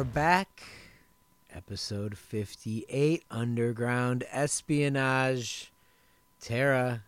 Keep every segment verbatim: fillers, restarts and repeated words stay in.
back. Episode fifty-eight, Underground Espionage. Tara,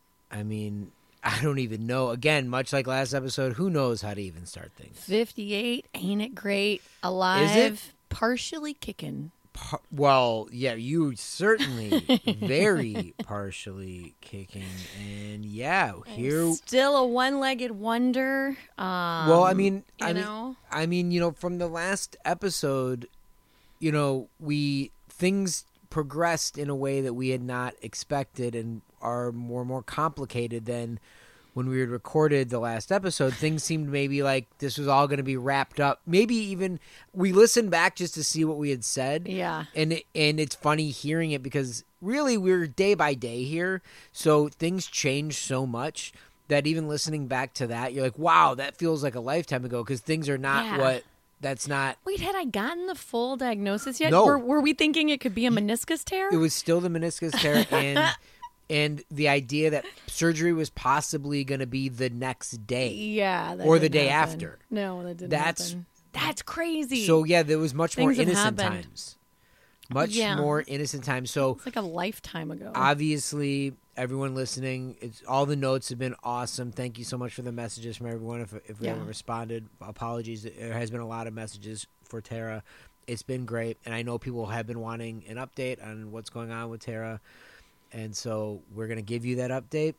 I mean, I don't even know. Again, much like last episode, who knows how to even start things? fifty-eight, ain't it great? Alive, Is it? Partially kicking. Par- well, yeah, you certainly very partially kicking. And yeah, here... Still a one-legged wonder. Um, well, I mean... you I know? mean, I mean, you know, from the last episode... You know, we things progressed in a way that we had not expected and are more and more complicated than when we had recorded the last episode. Things seemed maybe like this was all going to be wrapped up. Maybe even we listened back just to see what we had said. Yeah. And it, and it's funny hearing it because really we're day by day here. So things change so much that even listening back to that, you're like, wow, that feels like a lifetime ago because things are not Yeah. what... That's not... Wait, had I gotten the full diagnosis yet? No. Were, were we thinking it could be a meniscus tear? It was still the meniscus tear, and and the idea that surgery was possibly going to be the next day. Yeah. That Or the didn't day happen. after. No, that didn't That's- happen. That's crazy. So, yeah, there was much more Things have innocent happened. times. Much Yeah. more innocent times. So, It's like a lifetime ago. obviously, everyone listening, it's all the notes have been awesome. Thank you so much for the messages from everyone. If, if we Yeah. haven't responded, apologies. There has been a lot of messages for Tara. It's been great, and I know people have been wanting an update on what's going on with Tara, and so we're going to give you that update.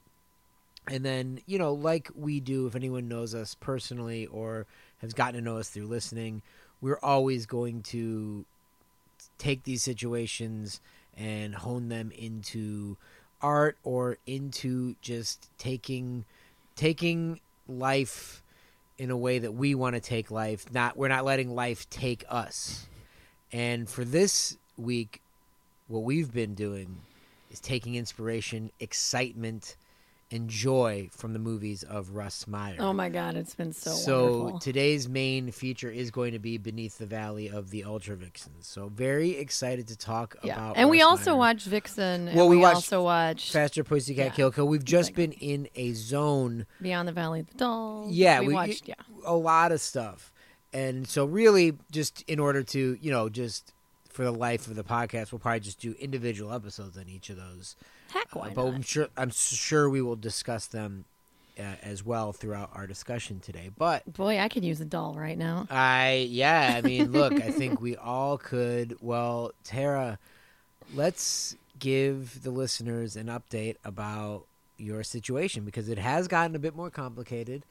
And then, you know, like we do, if anyone knows us personally or has gotten to know us through listening, we're always going to take these situations and hone them into art or into just taking taking life in a way that we want to take life. Not we're not letting life take us. And for this week, what we've been doing is taking inspiration, excitement, and joy from the movies of Russ Meyer. Oh my God, it's been so, So wonderful. today's main feature is going to be Beneath the Valley of the Ultra Vixens. So very excited to talk Yeah. about And we Russ also Meyer. watched Vixen. And Well, we we, watched also watched Faster Pussycat Yeah. Kill Kill. We've just Exactly. been in a zone, Beyond the Valley of the Dolls. Yeah, we, we- watched. Yeah, a lot of stuff. And so really just in order to, you know, just for the life of the podcast, we'll probably just do individual episodes on each of those. heck, why Uh, but not? I'm sure I'm sure we will discuss them uh, as well throughout our discussion today. But Boy, I could use a doll right now. I, yeah, I mean, look, I think we all could. Well, Tara, let's give the listeners an update about your situation because it has gotten a bit more complicated.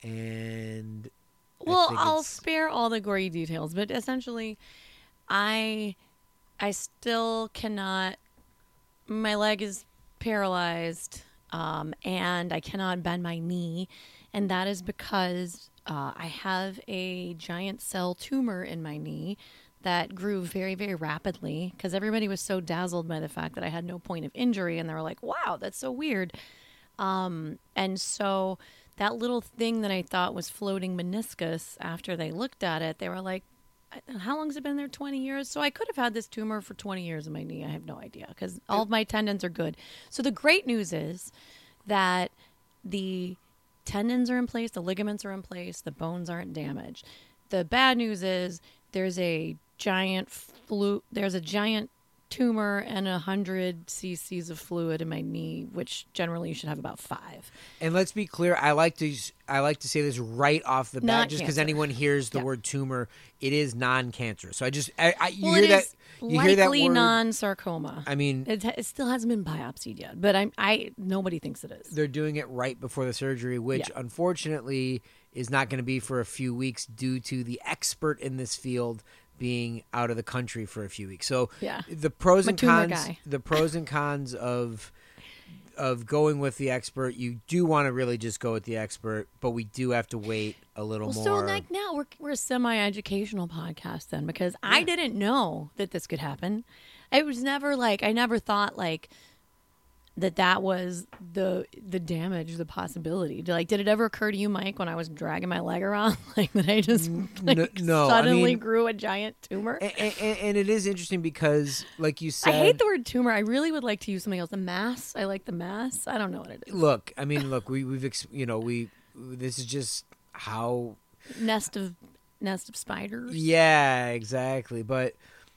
And I Well, think I'll it's- spare all the gory details, but essentially, I, I still cannot. My leg is paralyzed, um, and I cannot bend my knee, and that is because uh, I have a giant cell tumor in my knee that grew very, very rapidly. Because everybody was so dazzled by the fact that I had no point of injury, and they were like, "Wow, that's so weird." Um, and so that little thing that I thought was floating meniscus, after they looked at it, they were like, how long has it been there? twenty years? So I could have had this tumor for twenty years in my knee. I have no idea because all of my tendons are good. So the great news is that the tendons are in place, the ligaments are in place, the bones aren't damaged. The bad news is there's a giant flu, there's a giant tumor and a hundred cc's of fluid in my knee, which generally you should have about five. And let's be clear, I like to I like to say this right off the bat, Not just because cancer. anyone hears the Yeah. word tumor, it is non-cancerous. So I just I, I you Well, hear it that is you hear that likely word. non-sarcoma. I mean, It, it still hasn't been biopsied yet, but I'm I nobody thinks it is. they're doing it right before the surgery, which Yeah. unfortunately is not going to be for a few weeks due to the expert in this field being out of the country for a few weeks. So Yeah. the pros I'm a and tumor cons, guy. the pros and cons of of going with the expert, you do want to really just go with the expert, but we do have to wait a little Well, more. so like now we're we're a semi-educational podcast then because I didn't know that this could happen. It was never like I never thought like that that was the the damage, the possibility. Did, like, did it ever occur to you, Mike, when I was dragging my leg around, like that I just like, N- no, I suddenly mean- grew a giant tumor? and, and, and it is interesting because, like you said, I hate the word tumor. I really would like to use something else. The mass. I like the mass. I don't know what it is. look, I mean, look, we, we've, ex- you know, we, this is just how Nest of nest of spiders. Yeah, exactly. But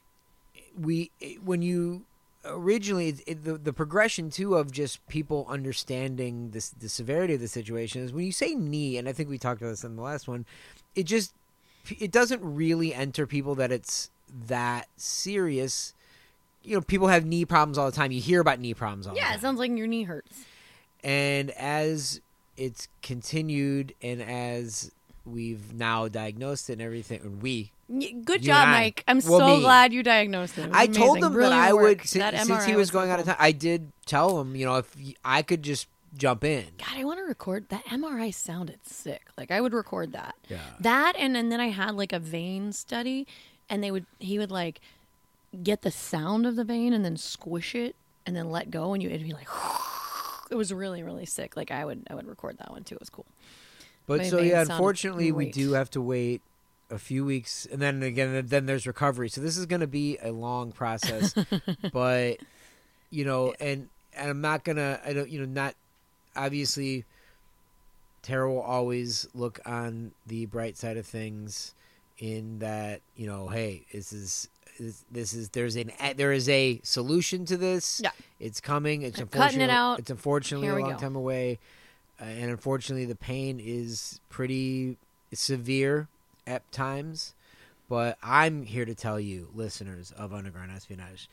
we, when you originally, it, it, the the progression too of just people understanding this the severity of the situation is when you say knee, and I think we talked about this in the last one. It just it doesn't really enter people that it's that serious. You know, people have knee problems all the time. You hear about knee problems all Yeah, the time. it sounds like your knee hurts. And as it's continued and as we've now diagnosed it and everything, and we, Y- Good You job, and I. Mike. I'm Well, so me. glad you diagnosed it. It was I told amazing. him that Brilliant I would, work. since, That since M R I he was so going out of cool. time, I did tell him, you know, if y- I could just jump in. God, I want to record that M R I. Sounded sick. Like I would record that. Yeah. That and, and then I had like a vein study, and they would he would like get the sound of the vein and then squish it and then let go, and you it'd be like. It was really really sick. Like I would I would record that one too. It was cool. But My so, vein yeah, sounded unfortunately, we great. do have to wait a few weeks. And then again, then there's recovery. So this is going to be a long process. But, you know, and, and I'm not going to, I don't, you know, not, obviously, Tara will always look on the bright side of things in that, you know, hey, this is, this, this is, there's an, there is a solution to this. Yeah. It's coming. It's They're cutting it unfortunately, out. it's unfortunately Here a we long go. time away. Uh, and unfortunately, the pain is pretty severe at times. But I'm here to tell you, listeners of Underground Espionage,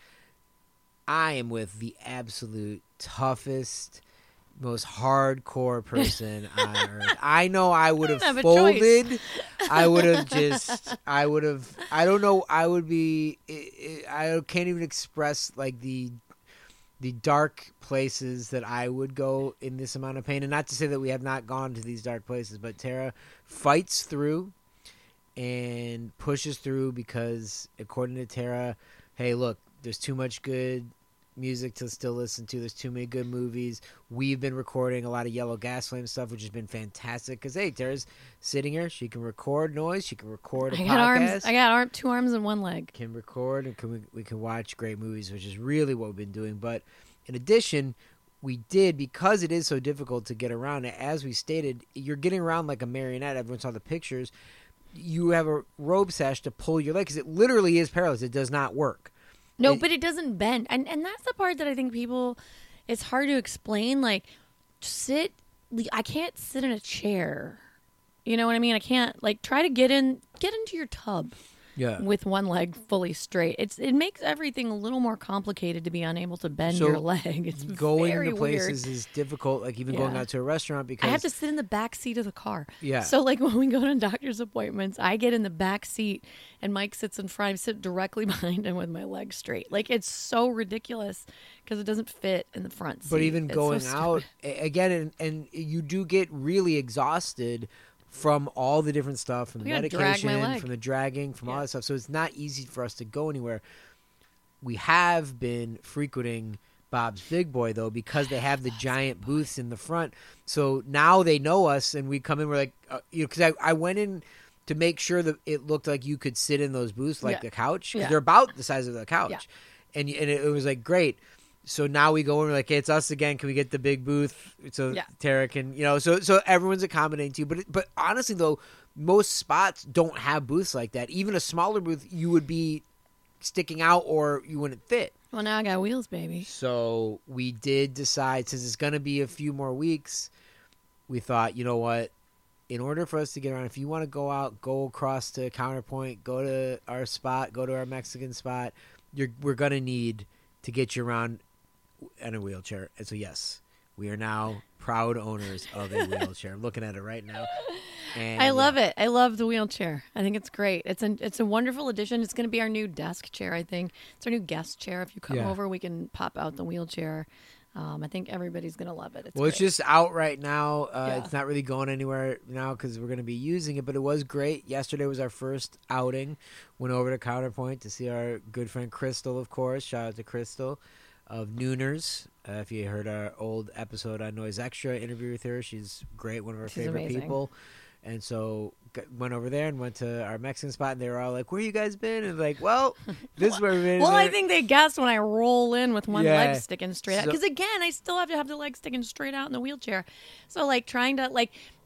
I am with the absolute toughest, most hardcore person on earth. I know I would have have a folded. I would have just, I would have, I don't know, I would be, I, I can't even express like the the dark places that I would go in this amount of pain. And not to say that we have not gone to these dark places, but Tara fights through and pushes through because, according to Tara, hey, look, there's too much good music to still listen to. There's too many good movies. We've been recording a lot of Yellow Gas Flame stuff, which has been fantastic. Because, hey, Tara's sitting here. She can record noise. She can record a I podcast. got arms. I got arm, two arms and one leg. Can record and can we, we can watch great movies, which is really what we've been doing. But in addition, we did, because it is so difficult to get around, as we stated, you're getting around like a marionette. Everyone saw the pictures. You have a robe sash to pull your leg because it literally is paralyzed. It does not work. No, It- but it doesn't bend. And and that's the part that I think people, it's hard to explain. Like, sit, I can't sit in a chair. You know what I mean? I can't, like, try to get in, get into your tub Yeah. with one leg fully straight. It's It makes everything a little more complicated to be unable to bend So your leg. It's Going very to places weird. is difficult, like even going Yeah. out to a restaurant because I have to sit in the back seat of the car. Yeah. So like when we go to doctor's appointments, I get in the back seat and Mike sits in front. I sit directly behind him with my legs straight. Like it's so ridiculous because it doesn't fit in the front seat. But even It's going so out stupid. a- again, and, and you do get really exhausted from all the different stuff, from the We gotta drag my medication, leg. from the dragging, from all Yeah. that stuff. So it's not easy for us to go anywhere. We have been frequenting Bob's Big Boy though, because they have the giant booths in the front. So now they know us, and we come in. We're like, uh, you know, because I, I went in to make sure that it looked like you could sit in those booths like Yeah. the couch, 'cause Yeah. they're about the size of the couch, Yeah. and and it, it was like great. So now we go and we're like, hey, it's us again. Can we get the big booth so Yeah. Tara can, you know, so so everyone's accommodating to you. But but honestly though, most spots don't have booths like that. Even a smaller booth, you would be sticking out or you wouldn't fit. Well, now I got wheels, baby. So we did decide, since it's going to be a few more weeks, we thought, you know what? In order for us to get around, if you want to go out, go across to Counterpoint, go to our spot, go to our Mexican spot, you're, we're going to need to get you around in a wheelchair. And so, yes, we are now proud owners of a wheelchair. I'm looking at it right now. And, I love yeah. it. I love the wheelchair. I think it's great. It's a it's a wonderful addition. It's going to be our new desk chair. I think it's our new guest chair. If you come Yeah. over, we can pop out the wheelchair. Um, I think everybody's going to love it. It's Well, it's great. just out right now. Uh, Yeah. It's not really going anywhere now because we're going to be using it, but it was great. Yesterday was our first outing. Went over to Counterpoint to see our good friend Crystal, of course. Shout out to Crystal of Nooners. Uh, if you heard our old episode on Noise Extra interview with her, she's great, one of our She's favorite amazing. people. And so g- went over there and went to our Mexican spot, and they were all like, "Where you guys been?" And like, "Well, this is where we've been." Well, I think they guessed when I roll in with one Yeah. leg sticking straight out. So- Because again, I still have to have the leg sticking straight out in the wheelchair. So like trying to like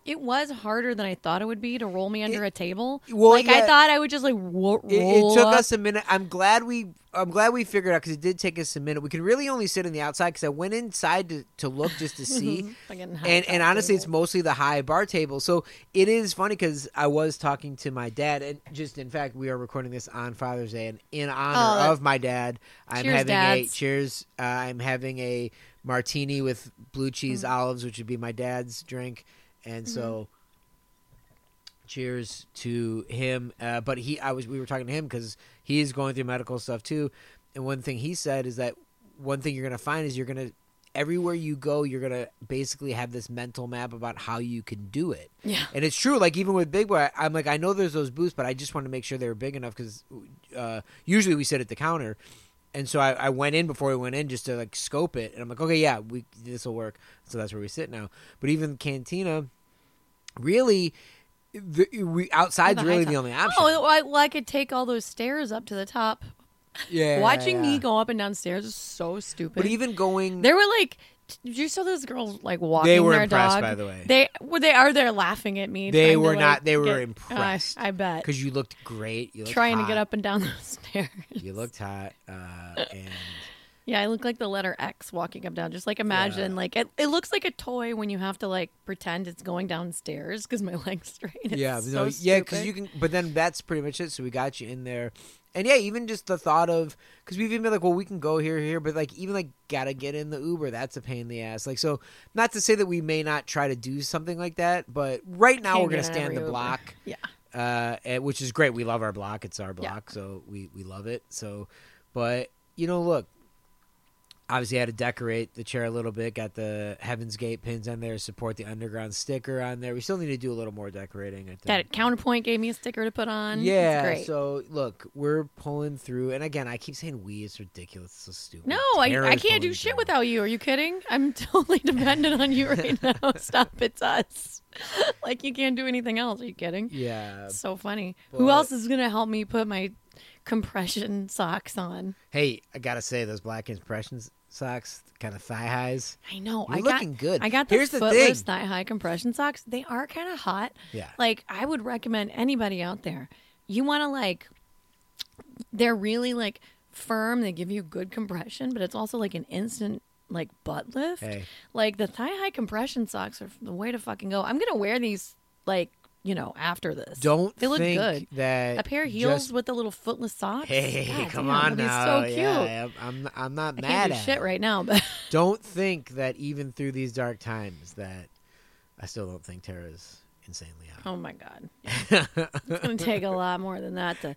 It was harder than I thought it would be to roll me under It- a table. well, like I yeah. thought I would just like wo- roll. It, it took up. us a minute. I'm glad we. I'm glad we figured out because it did take us a minute. We could really only sit on the outside because I went inside to, to look just to see. Fucking high and top and honestly, it's table. mostly the high bar table. So it is funny because I was talking to my dad, and just in fact, we are recording this on Father's Day, and in honor Oh, of my dad, I'm cheers, having a dads. cheers. Uh, I'm having a martini with blue cheese Mm-hmm. olives, which would be my dad's drink, and so. Cheers to him, uh, but he, I was, we were talking to him because he is going through medical stuff too. And one thing he said is that one thing you're going to find is you're going to, everywhere you go, you're going to basically have this mental map about how you can do it. Yeah. And it's true. Like even with Big Boy, I'm like, I know there's those booths, but I just want to make sure they were big enough because uh, usually we sit at the counter. And so I, I went in before we went in just to like scope it. And I'm like, okay, yeah, we this will work. So that's where we sit now. But even Cantina, really, the, we outside's The really high the top. only option. Oh, I, well, I could take all those stairs up to the top. yeah. Watching me yeah. go up and down stairs is so stupid. But even going, There were like, did you saw those girls like walking They were their impressed, dog? by the way. They were they are there laughing at me. They trying to, were like, not- they were get- impressed. I, I bet. because you looked great, you looked Trying to hot. get up and down those stairs. You looked hot, uh, and Yeah, I look like the letter X walking up down. Just like imagine, Yeah. like it, it looks like a toy when you have to like pretend it's going downstairs because my leg's straight. It's yeah, so no, yeah, because stupid. you can. But then that's pretty much it. So we got you in there, and yeah, even just the thought of because we've even been like, well, we can go here, here, but like even like gotta get in the Uber. That's a pain in the ass. Like so, not to say that we may not try to do something like that, but right now Can't we're gonna get in stand every the Uber. block. Yeah. uh, and- which is great. We love our block. It's our Yeah. block, so we, we love it. So, but you know, look, obviously I had to decorate the chair a little bit. Got the Heaven's Gate pins on there. Support the Underground sticker on there. We still need to do a little more decorating. I think. That Counterpoint gave me a sticker to put on. Yeah. It's great. So look, we're pulling through, and again, I keep saying we. It's ridiculous. It's so stupid. No, I, I Tara's can't do pulling shit through. without you. Are you kidding? I'm totally dependent on you right now. Stop, it's us. Like you can't do anything else. Are you kidding? Yeah. So funny. Who but- else is gonna help me put my compression socks on? Hey, I gotta say those black impressions socks, kind of thigh highs. I know. You're I looking got, good. I got the Here's the footless thing. thigh high compression socks. They are kind of hot. Yeah. Like I would recommend anybody out there. You want to like. They're really like firm. They give you good compression, but it's also like an instant like butt lift. Hey. Like the thigh high compression socks are the way to fucking go. I'm gonna wear these like you know after this. Don't they look think good? that A pair of heels just- with the little footless socks. Hey, God come damn, on they'll be now. So cute. Yeah, I'm I'm not I mad can't do at shit it. right now, but Don't think that even through these dark times that I still don't think Tara's insanely hot. oh my god, it's gonna take a lot more than that to.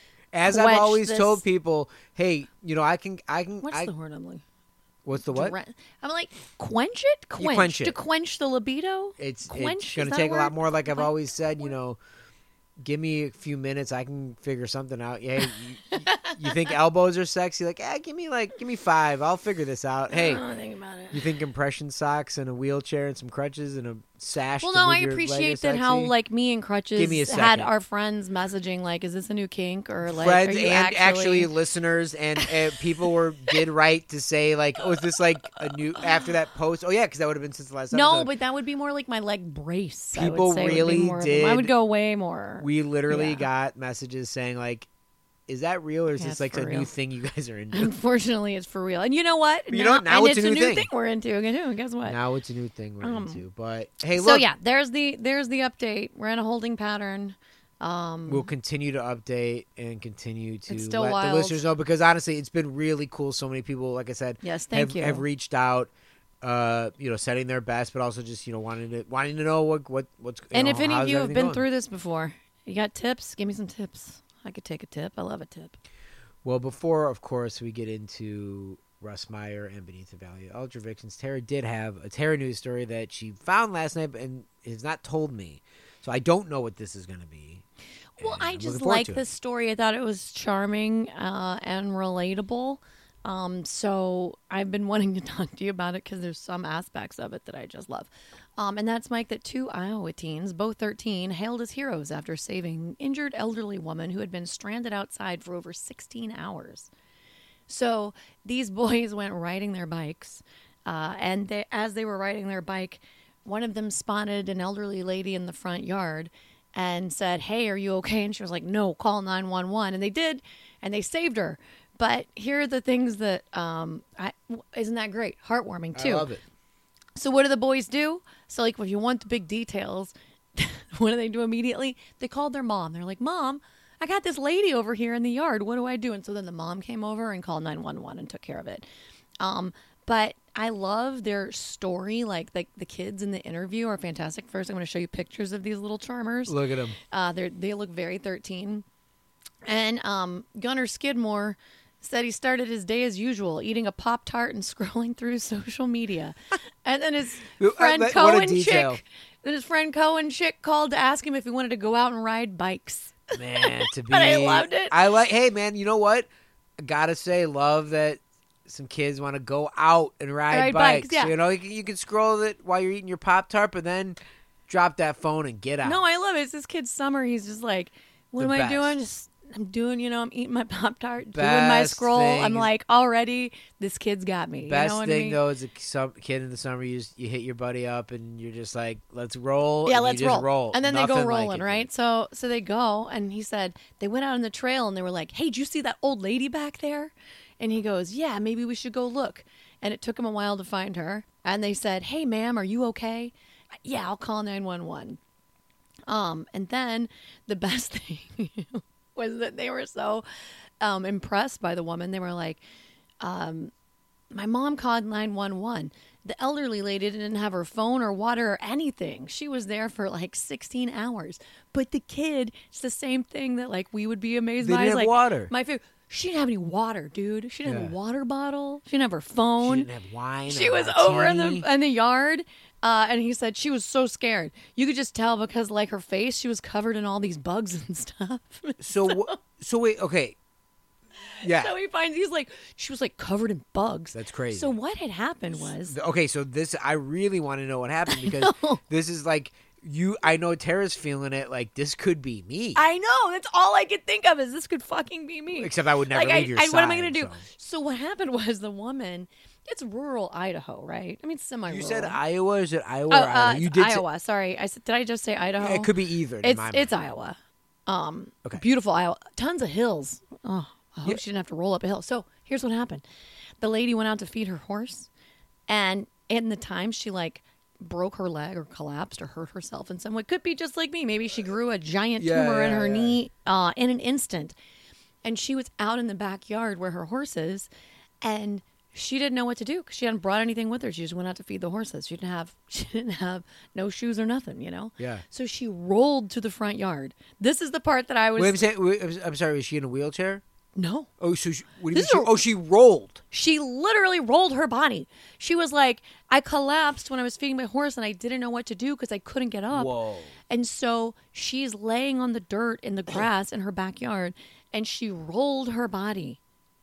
As I've quench always this- told people, hey, you know, I can I can What's I, the word I'm like? what's the what? Dre- I'm like quench it, quench, quench to it. quench the libido. It's Quench, it's is going to that a take a lot word? more. Like I've Quench- always said, you know, give me a few minutes. I can figure something out. Yeah, you, you think elbows are sexy? Like, eh, give me like give me five. I'll figure this out. Hey, I don't think about it. you think compression socks and a wheelchair and some crutches and a sash? Well, to no, move I your leg appreciate is that how sexy? like me and Crutches Give me a had second. our friends messaging like, "Is this a new kink?" or like, friends "Are you and actually?" listeners and uh, people were did right to say like, oh, is this like a new after that post? Oh yeah, because that would have been since the last No, episode. but that would be more like my leg brace. I would People say would be really more of them. I did- would go way more. we literally Yeah. got messages saying like, is that real or is Yeah, this it's like for a real. new thing you guys are into? Unfortunately, it's for real. And you know what? You know what? Now and it's a new thing. we're into. Okay, too. Guess what? Now it's a new thing we're Um, into. But hey, so look, yeah, there's the there's the update. We're in a holding pattern. Um, we'll continue to update and continue to It's still let wild. the listeners know because honestly, it's been really cool. So many people, like I said, yes, thank have, you. have reached out. Uh, you know, setting their best, but also just you know wanting to wanting to know what what what's. You and know, if any how's of you have everything been going. through this before, you got tips? Give me some tips. I could take a tip. I love a tip. Well, before, of course, we get into Russ Meyer and Benita Valley Ultra Vixens, Tara did have a Tara news story that she found last night and has not told me. So I don't know what this is going to be. Well, And I I'm just looking forward like to it. this story. I thought it was charming uh, and relatable. Um, so I've been wanting to talk to you about it because there's some aspects of it that I just love. Um, and that's Mike, that two Iowa teens, both thirteen, hailed as heroes after saving an injured elderly woman who had been stranded outside for over sixteen hours. So these boys went riding their bikes, uh, and they, as they were riding their bike, one of them spotted an elderly lady in the front yard and said, "Hey, are you okay?" And she was like, "No, call nine one one." And they did, and they saved her. But here are the things that, um, I, isn't that great? Heartwarming, too. I love it. So what do the boys do? So, like, if you want the big details, what do they do immediately? They called their mom. They're like, "Mom, I got this lady over here in the yard. What do I do?" And so then the mom came over and called nine one one and took care of it. Um, but I love their story. Like, the, the kids in the interview are fantastic. First, I'm going to show you pictures of these little charmers. Look at them. Uh, they they look very thirteen. And um, Gunnar Skidmore said he started his day as usual, eating a Pop-Tart and scrolling through social media. And then his friend What a Cohen detail. chick, then his friend Cohen chick called to ask him if he wanted to go out and ride bikes. Man, to be. But I loved it. I like. Hey, man, you know what? I gotta say, love that some kids want to go out and ride, Ride bikes. bikes, yeah. You know, you can, you can scroll it while you're eating your Pop Tart, but then drop that phone and get out. No, I love it. It's this kid's summer. He's just like, what The am I best. doing? Just I'm doing, you know, I'm eating my Pop-Tart, doing my Best scroll. thing I'm is- like, already, this kid's got me. Best you know what thing I mean? though is a some kid in the summer you just, you hit your buddy up and you're just like, let's roll. Yeah, and let's you just roll. roll. And then they go Nothing like rolling, it, right? dude. So so they go, and he said they went out on the trail, and they were like, "Hey, did you see that old lady back there?" And he goes, "Yeah, maybe we should go look." And it took him a while to find her. And they said, "Hey, ma'am, are you okay?" "Yeah, I'll call nine one one." Um, and then the best thing was that they were so um, impressed by the woman. They were like, um, "My mom called nine one one. The elderly lady didn't have her phone or water or anything. She was there for like sixteen hours. But the kid, it's the same thing that like we would be amazed They by. didn't It's have like, water. My favorite. She didn't have any water, dude. She didn't have a Yeah. water bottle. She didn't have her phone. She didn't have wine. She or was over in martini. the in the yard, uh, and he said she was so scared. You could just tell because like her face, she was covered in all these bugs and stuff. So wh- so wait, okay. Yeah. So he finds he's like she was like covered in bugs. That's crazy. So what had happened was Okay, so this I really want to know what happened because this is like you I know Tara's feeling it like this could be me. I know that's all I could think of is this could fucking be me. Except I would never like leave I, your I, side. what am I gonna do? so. So what happened was the woman. It's rural Idaho, right? I mean semi-rural. You said Iowa, is it Iowa Oh, or uh, Idaho? You it's did say- Iowa. Sorry, I said. Did I just say Idaho? it could be either. in It's my it's mind. Iowa. Um, Okay. beautiful Iowa. Tons of hills. Oh, I hope Yeah. she didn't have to roll up a hill. So here's what happened: the lady went out to feed her horse, and in the time she like broke her leg or collapsed or hurt herself in some way. Could be just like me. Maybe she grew a giant Yeah, tumor in yeah, her yeah. knee uh, in an instant, and she was out in the backyard where her horse is, and she didn't know what to do because she hadn't brought anything with her. She just went out to feed the horses. She didn't have she didn't have no shoes or nothing, you know. Yeah. So she rolled to the front yard. This is the part that I was Wait, I'm, saying, wait, I'm I'm sorry. Was she in a wheelchair? no. Oh, so she, what do you This mean? is She, a- oh, she rolled. She literally rolled her body. She was like, I collapsed when I was feeding my horse and I didn't know what to do because I couldn't get up. Whoa. And so she's laying on the dirt in the grass in her backyard and she rolled her body,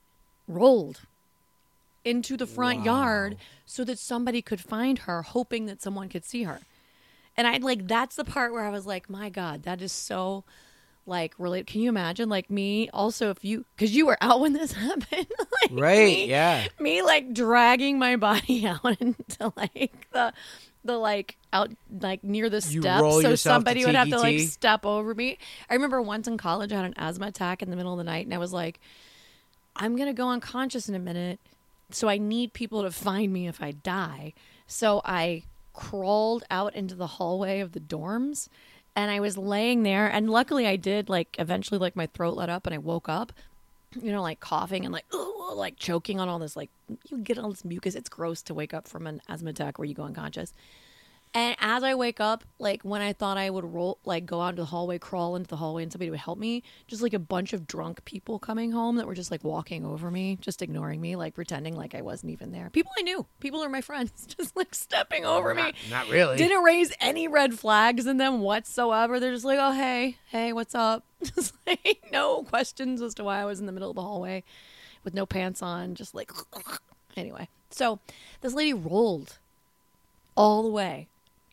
rolled into the front Wow. yard so that somebody could find her, hoping that someone could see her. And I like, that's the part where I was like, my God, that is so like really. Can you imagine like me also if you, because you were out when this happened. like, Right, me- yeah. Me like dragging my body out into like the, the like out like near the You steps roll so yourself to somebody would have to like T K T? step over me. I remember once in college I had an asthma attack in the middle of the night and I was like, I'm going to go unconscious in a minute. So I need people to find me if I die. So I crawled out into the hallway of the dorms and I was laying there. And luckily I did like eventually like my throat let up and I woke up, you know, like coughing and like, ugh, like choking on all this, like you get all this mucus. It's gross to wake up from an asthma attack where you go unconscious. And as I wake up, like when I thought I would roll, like go out into the hallway, crawl into the hallway and somebody would help me, just like a bunch of drunk people coming home that were just like walking over me, just ignoring me, like pretending like I wasn't even there. People I knew, people are my friends, just like stepping over me. Not, not really. Didn't raise any red flags in them whatsoever. They're just like, oh, hey, hey, what's up? Just like no questions as to why I was in the middle of the hallway with no pants on, just like, anyway. So this lady rolled all the way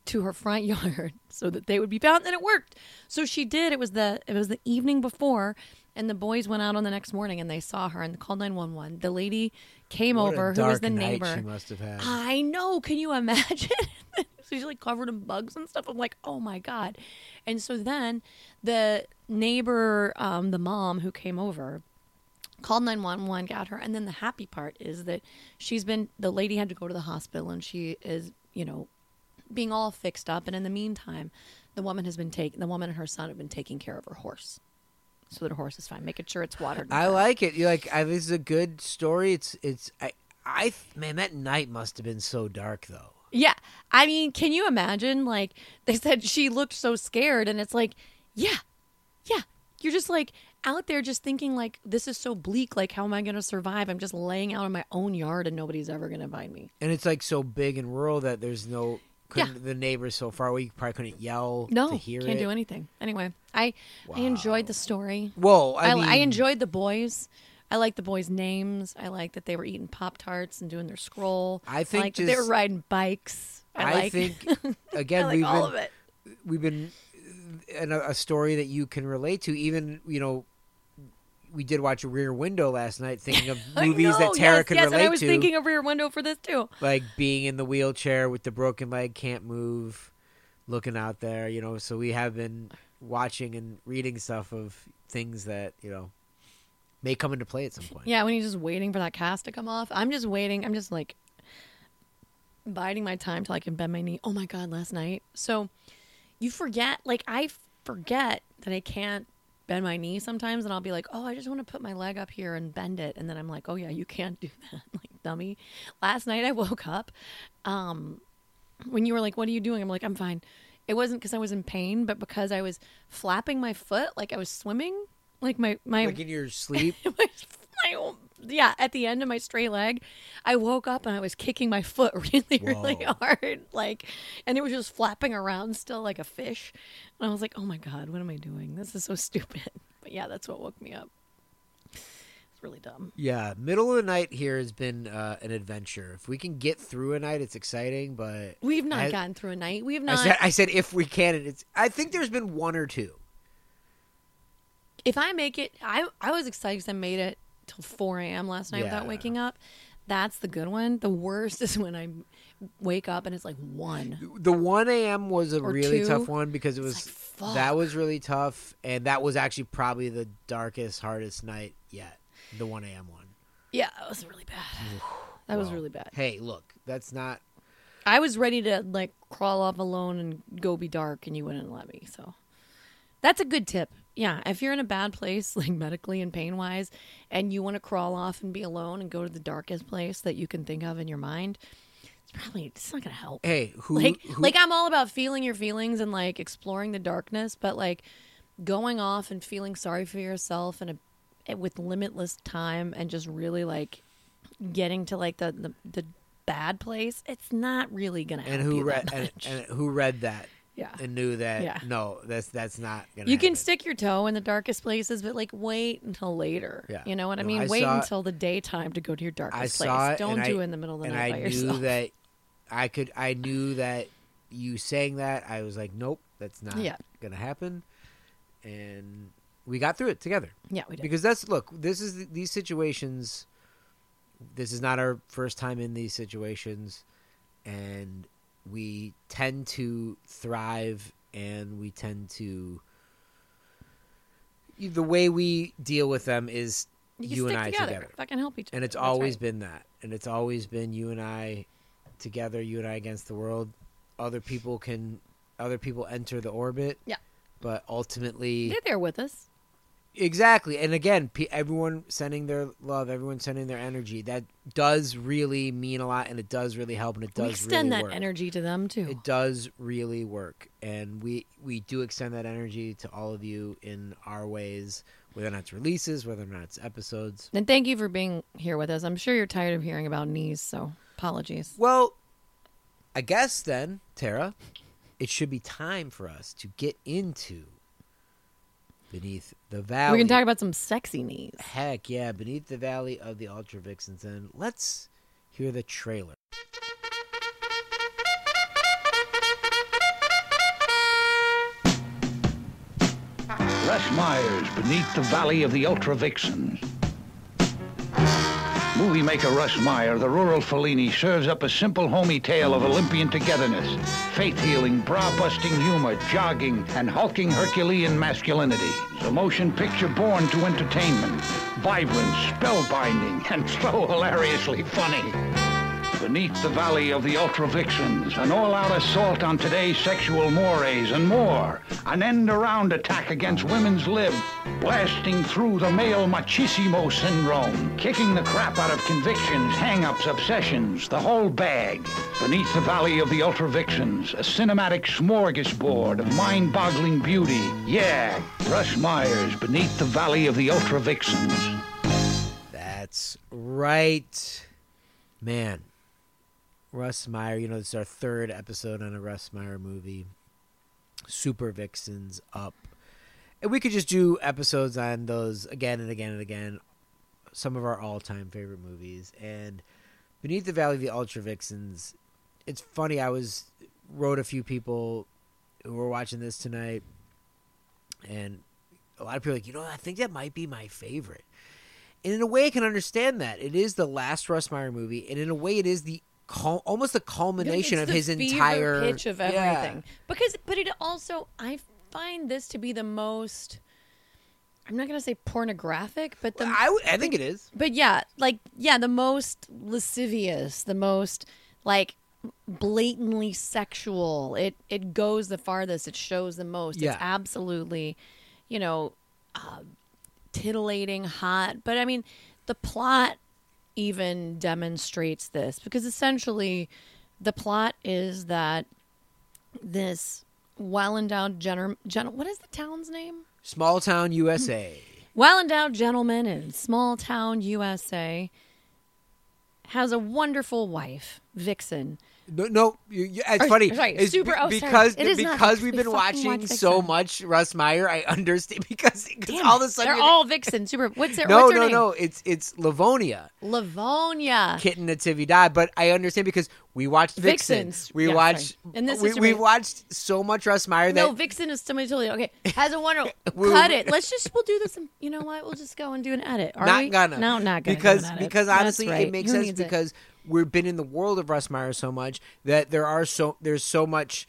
to her front yard so that they would be found, and it worked. So she did. It was the it was the evening before, and the boys went out on the next morning and they saw her and called nine one one. The lady came What over a who was dark the night neighbor. she must have had. I know. Can you imagine? She's like covered in bugs and stuff. I'm like, oh my God. And so then the neighbor, um, the mom who came over, called nine one one, got her. And then the happy part is that she's been, the lady had to go to the hospital and she is, you know, being all fixed up. And in the meantime, the woman has been taking, the woman and her son have been taking care of her horse. So that her horse is fine, making sure it's watered. I like it. You like I, this is a good story. It's it's I I man that night must have been so dark though. Yeah. I mean, can you imagine? Like, they said she looked so scared, and it's like, yeah, yeah. You're just like out there just thinking, like, this is so bleak. Like, how am I going to survive? I'm just laying out in my own yard, and nobody's ever going to find me. And it's like so big and rural that there's no, couldn't, Yeah. the neighbors so far away, you probably couldn't yell No, to hear can't it. do anything. Anyway, I I enjoyed the story. Whoa, I, I, mean, I enjoyed the boys. I like the boys' names. I like that they were eating Pop-Tarts and doing their scroll. I think like that they were just- riding bikes. I, I like, think again I like we've all been of it. we've been in a, a story that you can relate to. Even you know, we did watch Rear Window last night, thinking of I movies know, that Tara yes, could yes, relate and I was to, thinking of Rear Window for this too. like being in the wheelchair with the broken leg, can't move, looking out there. You know, so we have been watching and reading stuff of things that you know may come into play at some point. Yeah, when you're just waiting for that cast to come off. I'm just waiting. I'm just like biding my time till I can bend my knee. Oh my God, last night. So you forget, like I forget that I can't bend my knee sometimes, and I'll be like, oh, I just want to put my leg up here and bend it. And then I'm like, oh yeah, you can't do that. Like, dummy. Last night I woke up. Um, when you were like, what are you doing? I'm like, I'm fine. It wasn't because I was in pain, but because I was flapping my foot like I was swimming. Like my, my Like in your sleep. my, my, yeah, at the end of my straight leg, I woke up and I was kicking my foot really, really Whoa. hard. Like, and it was just flapping around still like a fish. And I was like, oh my God, what am I doing? This is so stupid. But yeah, that's what woke me up. It's really dumb. Yeah, middle of the night here has been uh, an adventure. If we can get through a night, it's exciting. But We've not I, gotten through a night. We've I not. said, I said if we can. And it's. I think there's been one or two. If I make it, I I was excited because I made it till four a.m. last night without Yeah. waking up. That's the good one. The worst is when I wake up and it's like one. The one a.m. was a Or really two. tough one because it was It's like, fuck. that was really tough, and that was actually probably the darkest, hardest night yet. The one a.m. one. Yeah, that was really bad. That was Wow. really bad. Hey, look, that's not. I was ready to like crawl off alone and go be dark, and you wouldn't let me. So that's a good tip. Yeah, if you're in a bad place, like medically and pain wise, and you want to crawl off and be alone and go to the darkest place that you can think of in your mind, it's probably it's not gonna help. Hey, who? like who like I'm all about feeling your feelings and like exploring the darkness, but like going off and feeling sorry for yourself and a, with limitless time and just really like getting to like the the, the bad place, it's not really gonna help and who you read that and, much. and who read that yeah. and knew that? Yeah. No, that's that's not gonna. You can happen. stick your toe in the darkest places, but like wait until later. Yeah. You know what I No, mean? I wait saw- until the daytime to go to your darkest I place. saw it, Don't and do I- it in the middle of the and night I by knew yourself. that I could. I knew that you saying that. I was like, nope, that's not Yeah. gonna happen. And we got through it together Yeah, we did. because that's look. This is these situations. This is not our first time in these situations, and we tend to thrive, and we tend to. The way we deal with them is you can you and stick I together. together. Fucking help each other. And it's That's always right. been that. And it's always been you and I together, you and I against the world. Other people can other people enter the orbit. Yeah. But ultimately They're there with us. exactly. And again, pe- everyone sending their love, everyone sending their energy. That does really mean a lot, and it does really help, and it does We extend really that work. energy to them too. It does really work, and we we do extend that energy to all of you in our ways, whether or not it's releases, whether or not it's episodes. And thank you for being here with us. I'm sure you're tired of hearing about knees, so apologies. Well, I guess then, Tara, it should be time for us to get into Beneath the Valley. We can talk about some sexy knees. Heck yeah, Beneath the Valley of the Ultra Vixens, and let's hear the trailer. Russ Myers, Beneath the Valley of the Ultra Vixens. Movie maker Russ Meyer, the rural Fellini, serves up a simple, homey tale of Olympian togetherness, faith-healing, bra-busting humor, jogging, and hulking Herculean masculinity. It's a motion picture born to entertainment, vibrant, spellbinding, and so hilariously funny. Beneath the Valley of the Ultra Vixens, an all-out assault on today's sexual mores and more. An end-around attack against women's lib, blasting through the male machismo syndrome, kicking the crap out of convictions, hang-ups, obsessions, the whole bag. Beneath the Valley of the Ultra Vixens, a cinematic smorgasbord of mind-boggling beauty. Yeah, Russ Myers, Beneath the Valley of the Ultra Vixens. That's right. Man. Russ Meyer, you know, this is our third episode on a Russ Meyer movie. Super Vixens, Up. And we could just do episodes on those again and again and again. Some of our all-time favorite movies. And Beneath the Valley of the Ultra Vixens, it's funny, I was wrote a few people who were watching this tonight, and a lot of people are like, you know, I think that might be my favorite. And in a way, I can understand that. It is the last Russ Meyer movie, and in a way, it is the Cul- almost the culmination it's of the his fever entire pitch of everything. Yeah. Because, but it also, I find this to be the most. I'm not gonna say pornographic, but the I, w- I think it is. But yeah, like yeah, the most lascivious, the most like blatantly sexual. It it goes the farthest. It shows the most. Yeah. It's absolutely, you know, uh, titillating, hot. But I mean, the plot even demonstrates this, because essentially the plot is that this well-endowed gen- gen- what is the town's name? Small Town U S A. Well-endowed gentleman in small town U S A has a wonderful wife, Vixen. No, no you, you, it's Or- funny. sorry, It's super- be- oh, sorry. because It is not because Vixen. we've We been fucking watching watch so Vixen. much Russ Meyer. I understand because because Damn all of a it. sudden they're you're- all Vixen. Super. What's their no what's her no name? no. It's it's Livonia. Livonia. Kitten Natividad, but I understand because we watched Vixen. Vixens. We Yeah, watched sorry. And this we, is we super- watched so much Russ Meyer that No, Vixen is somebody totally okay. Has a wonderful We- cut it. Let's just we'll do this. And, you know what? We'll just go and do an edit. Are not we? gonna No, not gonna. because do an edit. because That's honestly right. it makes Who sense needs it? because we've been in the world of Russ Meyer so much that there are so there's so much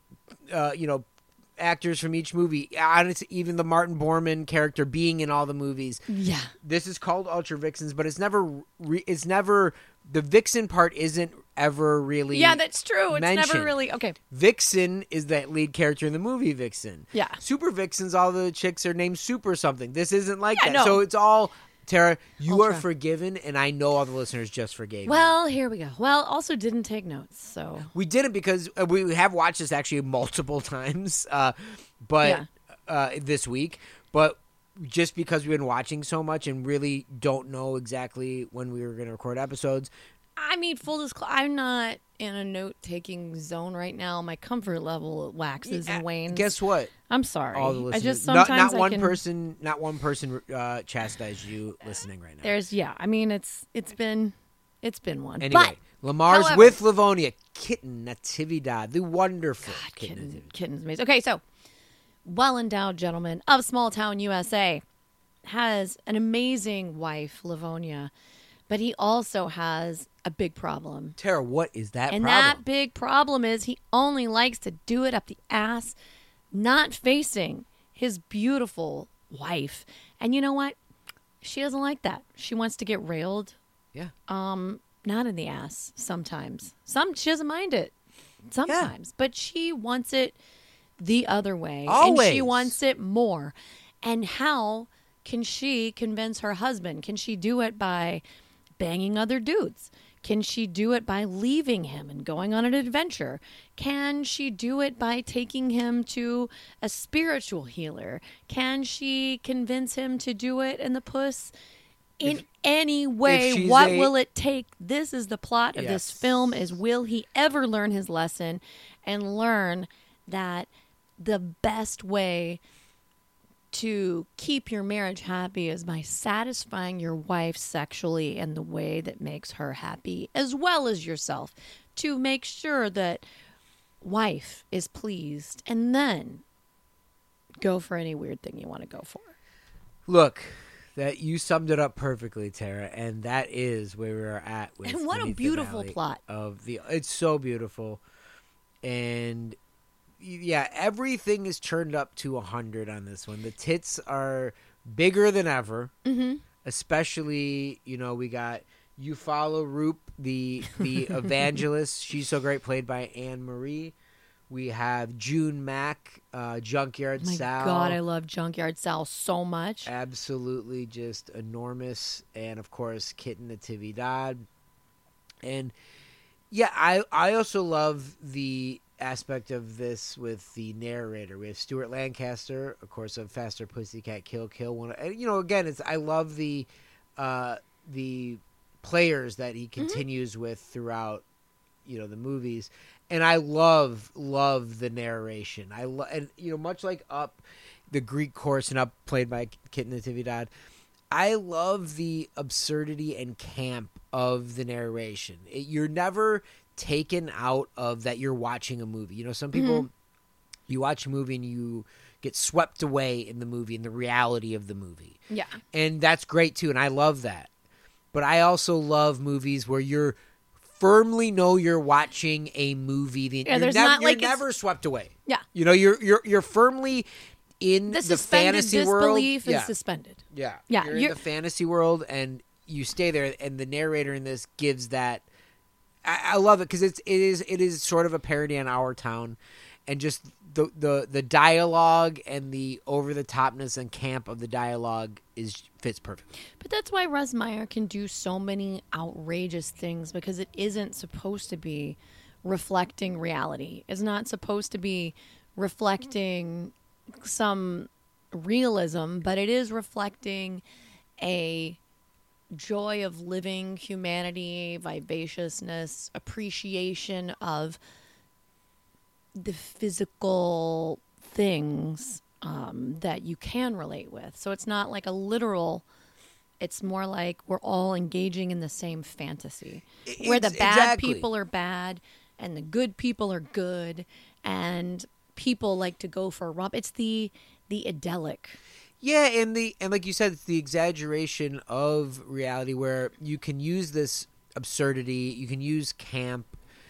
uh, you know actors from each movie. Honestly, even the Martin Bormann character being in all the movies. Yeah. This is called Ultra Vixens, but it's never re- it's never the Vixen part isn't ever really Yeah, that's true. It's mentioned. never really okay. Vixen is that lead character in the movie Vixen. Yeah. Super Vixens, all the chicks are named Super something. This isn't like Yeah, that. no. So it's all, Tara, you Ultra. are forgiven, and I know all the listeners just forgave you. Well, here we go. Well, also didn't take notes, so We didn't because uh, we have watched this actually multiple times, uh, but Yeah. uh, this week. But just because we've been watching so much and really don't know exactly when we were going to record episodes. I mean, full disclosure, I'm not in a note-taking zone right now. My comfort level waxes and wanes. Guess what? I'm sorry. All the I listeners, just not, sometimes not I one can, person, not one person uh, chastised you listening right now. There's yeah. I mean, it's it's been it's been one. Anyway, but Lamar's however- with Livonia. Kitten Natividad, the wonderful God, Kitten kitten, Natividad. kitten's amazing. Okay, so well-endowed gentleman of small town U S A has an amazing wife, Livonia, but he also has a big problem. Tara, what is that And problem? that big problem is he only likes to do it up the ass, not facing his beautiful wife. And you know what? She doesn't like that. She wants to get railed. Yeah. Um, not in the ass sometimes. Some she doesn't mind it. Sometimes. But she wants it the other way. And she Always. wants it more. And how can she convince her husband? Can she do it by banging other dudes? Can she do it by leaving him and going on an adventure? Can she do it by taking him to a spiritual healer? Can she convince him to do it in the puss? In If- any way, she's what a- will it take? This is the plot of this Yes. film is will he ever learn his lesson and learn that the best way to keep your marriage happy is by satisfying your wife sexually in the way that makes her happy, as well as yourself, to make sure that wife is pleased, and then go for any weird thing you want to go for. Look, that you summed it up perfectly, Tara, and that is where we're at with And what a Beneath the beautiful Valley plot. of the. It's so beautiful, and yeah, everything is turned up to a hundred on this one. The tits are bigger than ever, Mm-hmm. especially you know we got Eufaula Roop, the the evangelist. She's so great, played by Anne Marie. We have June Mack, uh, Junkyard My Sal. God, I love Junkyard Sal so much. Absolutely just enormous. And, of course, Kitten Natividad. And, yeah, I, I also love the aspect of this with the narrator. We have Stuart Lancaster, of course, of Faster Pussycat Kill Kill. One, and, you know, again, it's I love the uh, the players that he continues mm-hmm. with throughout, you know, the movies. And I love, love the narration. I love, and you know, much like Up, the Greek chorus and Up, played by Kitten Natividad, I love the absurdity and camp of the narration. It, you're never taken out of that you're watching a movie. You know, some people, mm-hmm. you watch a movie and you get swept away in the movie and the reality of the movie. Yeah. And that's great too, and I love that. But I also love movies where you're firmly know you're watching a movie. That yeah, you're there's nev- not you're like never swept away. Yeah, you know you're you're you're firmly in the, the fantasy world. Disbelief is yeah. suspended. Yeah, yeah, you're, you're in the fantasy world, and you stay there. And the narrator in this gives that. I, I love it because it's it is it is sort of a parody on Our Town, and just the the the dialogue and the over the topness and camp of the dialogue is fits perfectly. But that's why Russ Meyer can do so many outrageous things, because it isn't supposed to be reflecting reality. It's not supposed to be reflecting some realism, but it is reflecting a joy of living, humanity, vivaciousness, appreciation of the physical things um, that you can relate with. So it's not like a literal, it's more like we're all engaging in the same fantasy, It's, where the bad exactly. people are bad and the good people are good, and people like to go for a romp. It's the the idyllic. Yeah, and the and like you said, it's the exaggeration of reality where you can use this absurdity, you can use camp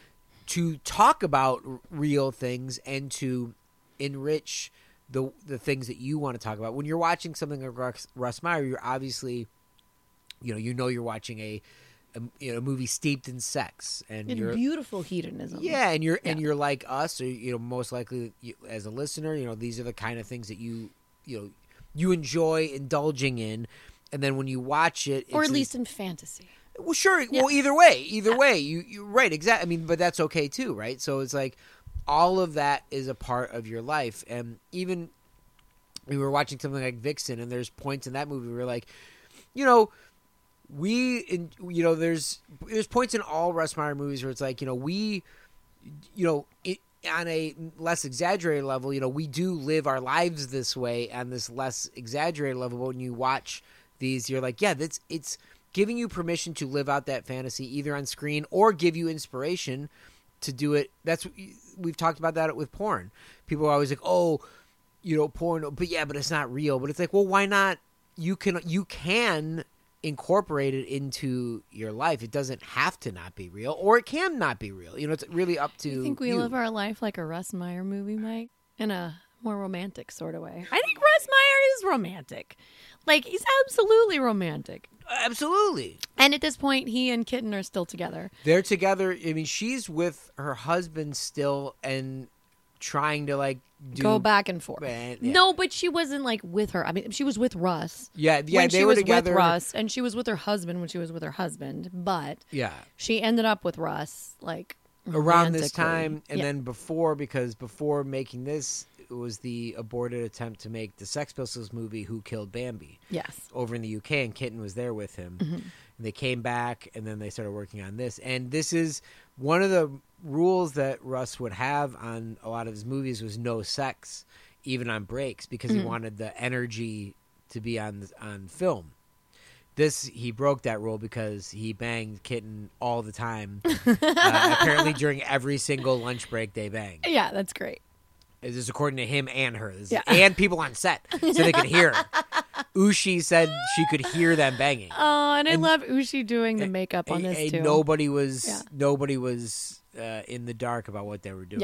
to talk about r- real things and to enrich the the things that you want to talk about. When you're watching something like Russ, Russ Meyer, you're obviously, you know, you know you're watching a, a you know a movie steeped in sex and In you're beautiful hedonism. yeah, and you're Yeah. and you're like us, or you know, most likely you, as a listener, you know, these are the kind of things that you you know you enjoy indulging in, and then when you watch it, Or it's at a- least in fantasy. well, sure. Yeah. Well, either way, either Yeah. way, you you right, exactly. I mean, but that's okay too, right? So it's like all of that is a part of your life, and even we were watching something like Vixen, and there's points in that movie where we're like, you know, we, in, you know, there's there's points in all Russ Meyer movies where it's like, you know, we, you know, it, on a less exaggerated level, you know, we do live our lives this way on this less exaggerated level. But when you watch these, you're like, yeah, that's it's giving you permission to live out that fantasy either on screen or give you inspiration to do it. That's we've talked about that with porn. People are always like, oh, you know, porn, but yeah, but it's not real. But it's like, well, why not? You can you can incorporate it into your life. It doesn't have to not be real, or it can not be real. You know, it's really up to You think we you. live our life like a Russ Meyer movie, Mike? In a more romantic sort of way. I think Russ Meyer is romantic. Like, he's absolutely romantic. Absolutely. And at this point, he and Kitten are still together. They're together. I mean, she's with her husband still and trying to, like, do... Go back and forth. Man, yeah. No, but she wasn't, like, with her. I mean, she was with Russ. Yeah, yeah, when they she were was together. with Russ, and she was with her husband when she was with her husband. But Yeah. she ended up with Russ, like, Around this romantically. time, and Yeah. then before, because before making this, it was the aborted attempt to make the Sex Pistols movie, Who Killed Bambi? Yes. Over in the U K, and Kitten was there with him. Mm-hmm. And they came back, and then they started working on this. And this is one of the rules that Russ would have on a lot of his movies was no sex, even on breaks, because Mm-hmm. he wanted the energy to be on on film. This, he broke that rule because he banged Kitten all the time. uh, apparently during every single lunch break they banged. Yeah, that's great. This is according to him and her. This is, Yeah. and people on set, so they could hear her. Ushi said she could hear them banging. Oh, and I And- love Ushi doing the makeup on And- this and too. Nobody was Yeah. nobody was uh, in the dark about what they were doing. Yeah.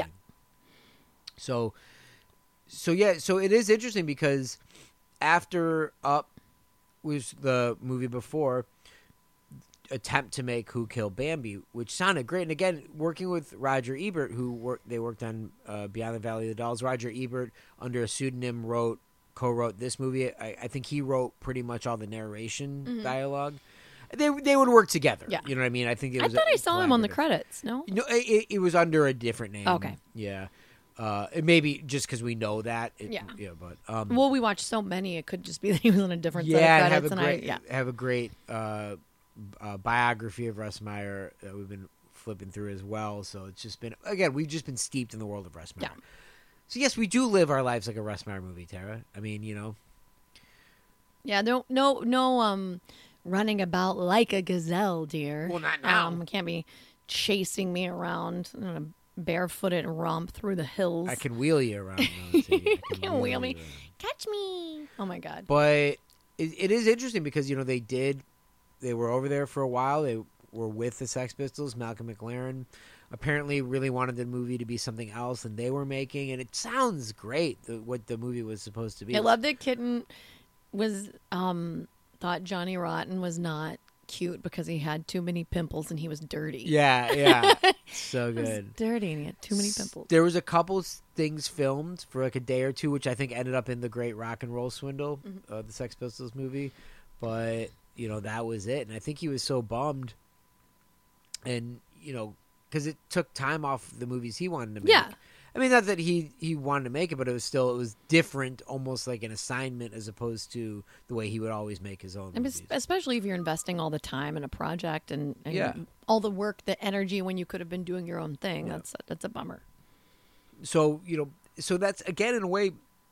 So, so yeah, so it is interesting because after Up was the movie before, attempt to make Who Killed Bambi, which sounded great. And again, working with Roger Ebert, who worked, they worked on uh, Beyond the Valley of the Dolls. Roger Ebert, under a pseudonym, wrote co-wrote this movie. I, I think he wrote pretty much all the narration Mhm. dialogue. They they would work together. Yeah. You know what I mean? I think it I was. thought a- I saw him on the collaborative. credits. No. No, it, it was under a different name. Okay. Yeah. Uh, it maybe just because we know that. It, Yeah. Yeah, but um, Well, we watched so many, it could just be that he was on a different yeah, set and of have credits. a And great I, yeah. have a great uh, uh, biography of Russ Meyer that we've been flipping through as well. So it's just been again we've just been steeped in the world of Russ Meyer. Yeah. So yes, we do live our lives like a Russ Meyer movie, Tara. I mean, you know, Yeah, no, no, no, um, running about like a gazelle, dear. Well, not now. Um, can't be chasing me around in a barefooted romp through the hills. I can wheel you around. though, too. I You can wheel me. you around. Catch me. Oh my God. But it, it is interesting because you know they did, they were over there for a while. They were with the Sex Pistols. Malcolm McLaren apparently really wanted the movie to be something else than they were making, and it sounds great. The, what the movie was supposed to be. I love that Kitten was um thought Johnny Rotten was not cute because he had too many pimples and he was dirty. Yeah, yeah, so He was good. dirty and he had too many pimples. There was a couple s- things filmed for like a day or two, which I think ended up in the Great Rock and Roll Swindle, Mm-hmm. uh, the Sex Pistols movie. But you know that was it, and I think he was so bummed, and you know because it took time off the movies he wanted to make. Yeah. I mean, not that he he wanted to make it, but it was still it was different, almost like an assignment as opposed to the way he would always make his own I mean, movies. especially if you're investing all the time in a project and, and Yeah. all the work, the energy when you could have been doing your own thing. Yeah. That's that's a bummer. So you know, so that's again in a way,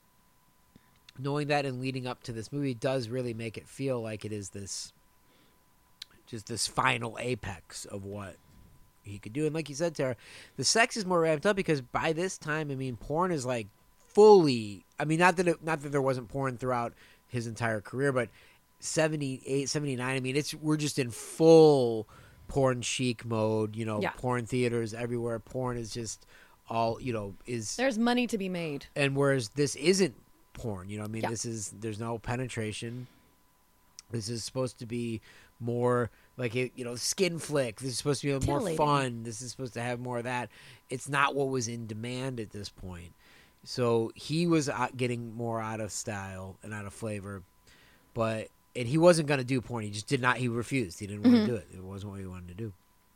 knowing that and leading up to this movie does really make it feel like it is this, just this final apex of what he could do. And like you said, Tara, the sex is more ramped up because by this time, I mean, porn is like fully. I mean, not that it, not that there wasn't porn throughout his entire career, but seventy-eight, seventy-nine. I mean, it's we're just in full porn chic mode. You know, Yeah. porn theaters everywhere. Porn is just all you know is. There's money to be made. And whereas this isn't porn, you know, I mean, Yeah. this is there's no penetration. This is supposed to be more like a, you know, skin flick. This is supposed to be more Titillating. fun. This is supposed to have more of that. It's not what was in demand at this point. So he was uh, getting more out of style and out of flavor, but and he wasn't going to do porn. He just did not. He refused. He didn't want Mhm. to do it. It wasn't what he wanted to do.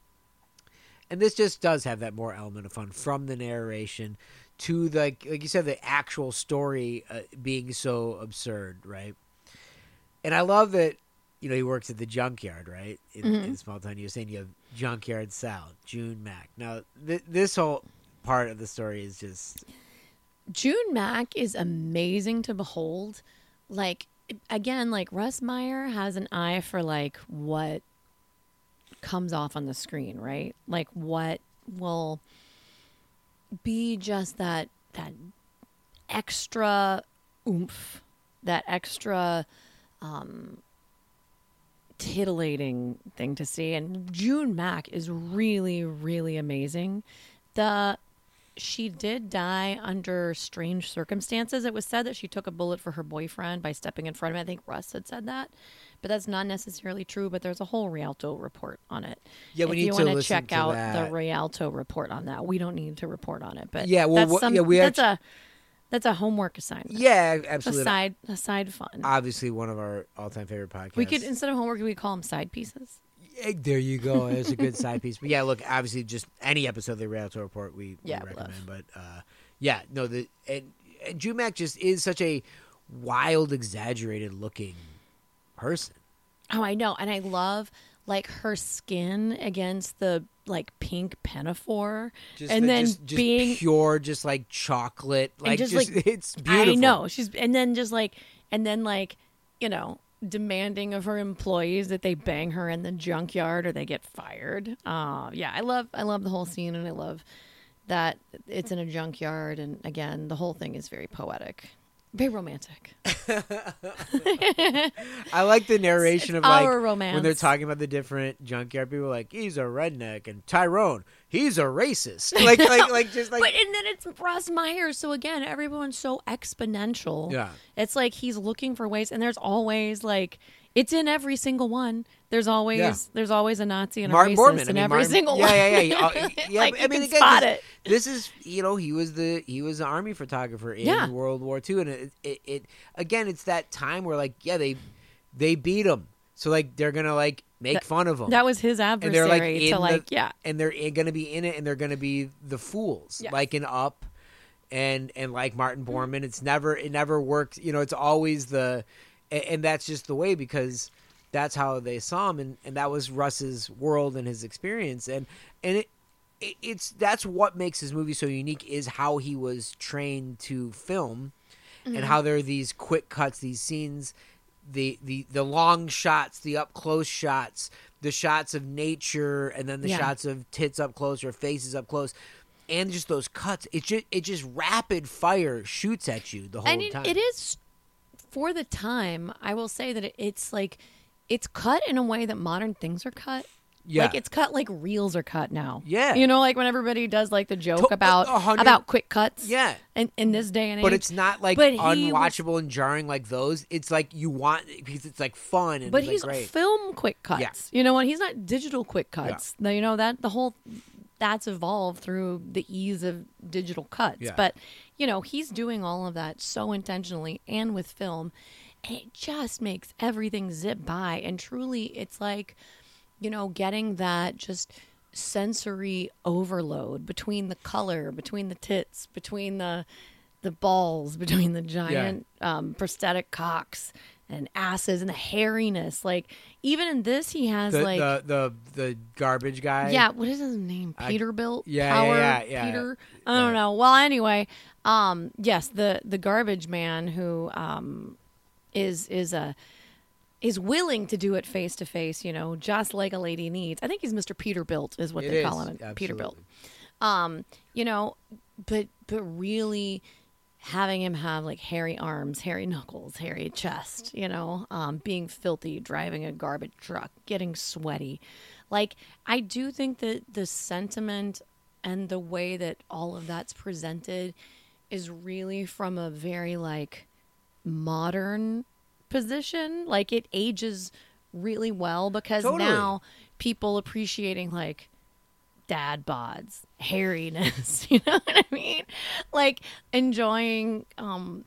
And this just does have that more element of fun from the narration to the like, like you said, the actual story uh, being so absurd, right? And I love that, you know, he works at the junkyard, right? In, Mhm. in small town, you're saying you have Junkyard Sal, June Mack. Now, th- this whole part of the story is just June Mack is amazing to behold. Like, again, like Russ Meyer has an eye for like what comes off on the screen, right? Like what will be just that that extra oomph, that extra um titillating thing to see. And June Mack is really, really amazing. The she did die under strange circumstances. It was said that she took a bullet for her boyfriend by stepping in front of him. I think Russ had said that, but that's not necessarily true. But there's a whole Rialto report on it. Yeah, we if need you to wanna listen check to out that. the Rialto report on that, we don't need to report on it. But Yeah, well, that's what- some, yeah, we that's act- a that's a homework assignment. yeah, It's a absolutely. side a side fun. Obviously, one of our all-time favorite podcasts. we could instead of homework, we call them side pieces. Eh, There you go. It's a good side piece. But yeah, look, obviously, just any episode of the Rialto Report we, we Yeah, recommend. But uh, yeah, no, the and, and June Mack just is such a wild, exaggerated looking person. Oh, I know. And I love like her skin against the like pink pinafore. Just and the- then just, just being pure, just like chocolate, like just, just, like, it's beautiful. I know. She's and then just like and then like, you know, demanding of her employees that they bang her in the junkyard or they get fired. Uh yeah, I love I love the whole scene and I love that it's in a junkyard, and again, the whole thing is very poetic, very romantic. I like the narration It's of like our romance. when they're talking about the different junkyard people, like he's a redneck and Tyrone, he's a racist. Like, like, like, just like. But and then it's Russ Meyer, so again, everyone's so exponential. Yeah. It's like he's looking for ways, and there's always like it's in every single one. There's always Yeah. there's always a Nazi and a Martin racist Bormann, in I mean, every Martin- single yeah, one. yeah, yeah, yeah. Uh, yeah, like I you mean, can again, spot this, it. this is, you know, he was the he was an army photographer in Yeah. World War Two, and it, it, it again, it's that time where like, yeah, they they beat him, so like they're gonna like make That- fun of him. That was his and adversary they're like in to like the, yeah. and they're going to be in it, and they're going to be the fools, Yes. like in Up, and and like Martin Bormann. It's never it never works. You know, it's always the, and, and that's just the way because that's how they saw him, and, and that was Russ's world and his experience, and and it, it it's that's what makes his movie so unique is how he was trained to film, Mm-hmm. and how there are these quick cuts, these scenes. The, the the long shots, the up close shots, the shots of nature, and then the Yeah. shots of tits up close or faces up close, and just those cuts. It just it just rapid fire shoots at you the whole And it, time. it is for the time. I will say that it, it's like it's cut in a way that modern things are cut. yeah, Like it's cut like reels are cut now. Yeah. You know, like when everybody does like the joke To- about a hundred- about quick cuts. yeah. In, in this day and age. But it's not like But he unwatchable and jarring like those. It's like you want because it's like fun and But it's he's like great. film quick cuts. Yeah. You know what? He's not digital quick cuts. Now, you know that the whole that's evolved through the ease of digital cuts. Yeah. But you know, he's doing all of that so intentionally and with film, and it just makes everything zip by. And truly, it's like, you know, getting that just sensory overload between the color, between the tits, between the the balls, between the giant um, prosthetic cocks and asses and the hairiness. Like even in this, he has the, like the the the garbage guy. yeah, what is his name? I- Peterbilt. yeah, Power yeah, yeah, yeah. Peter. I don't Yeah. know. Well, anyway, um, yes, the the garbage man who um, is is a is willing to do it face to face. You know, just like a lady needs. I think he's Mister Peterbilt, is what It they is, call him. Peterbilt. absolutely. Um, you know, but but really having him have like hairy arms, hairy knuckles, hairy chest, you know, um, being filthy, driving a garbage truck, getting sweaty. Like, I do think that the sentiment and the way that all of that's presented is really from a very like modern position. Like, it ages really well because Totally. now people appreciating like dad bods, hairiness, you know what I mean? Like enjoying um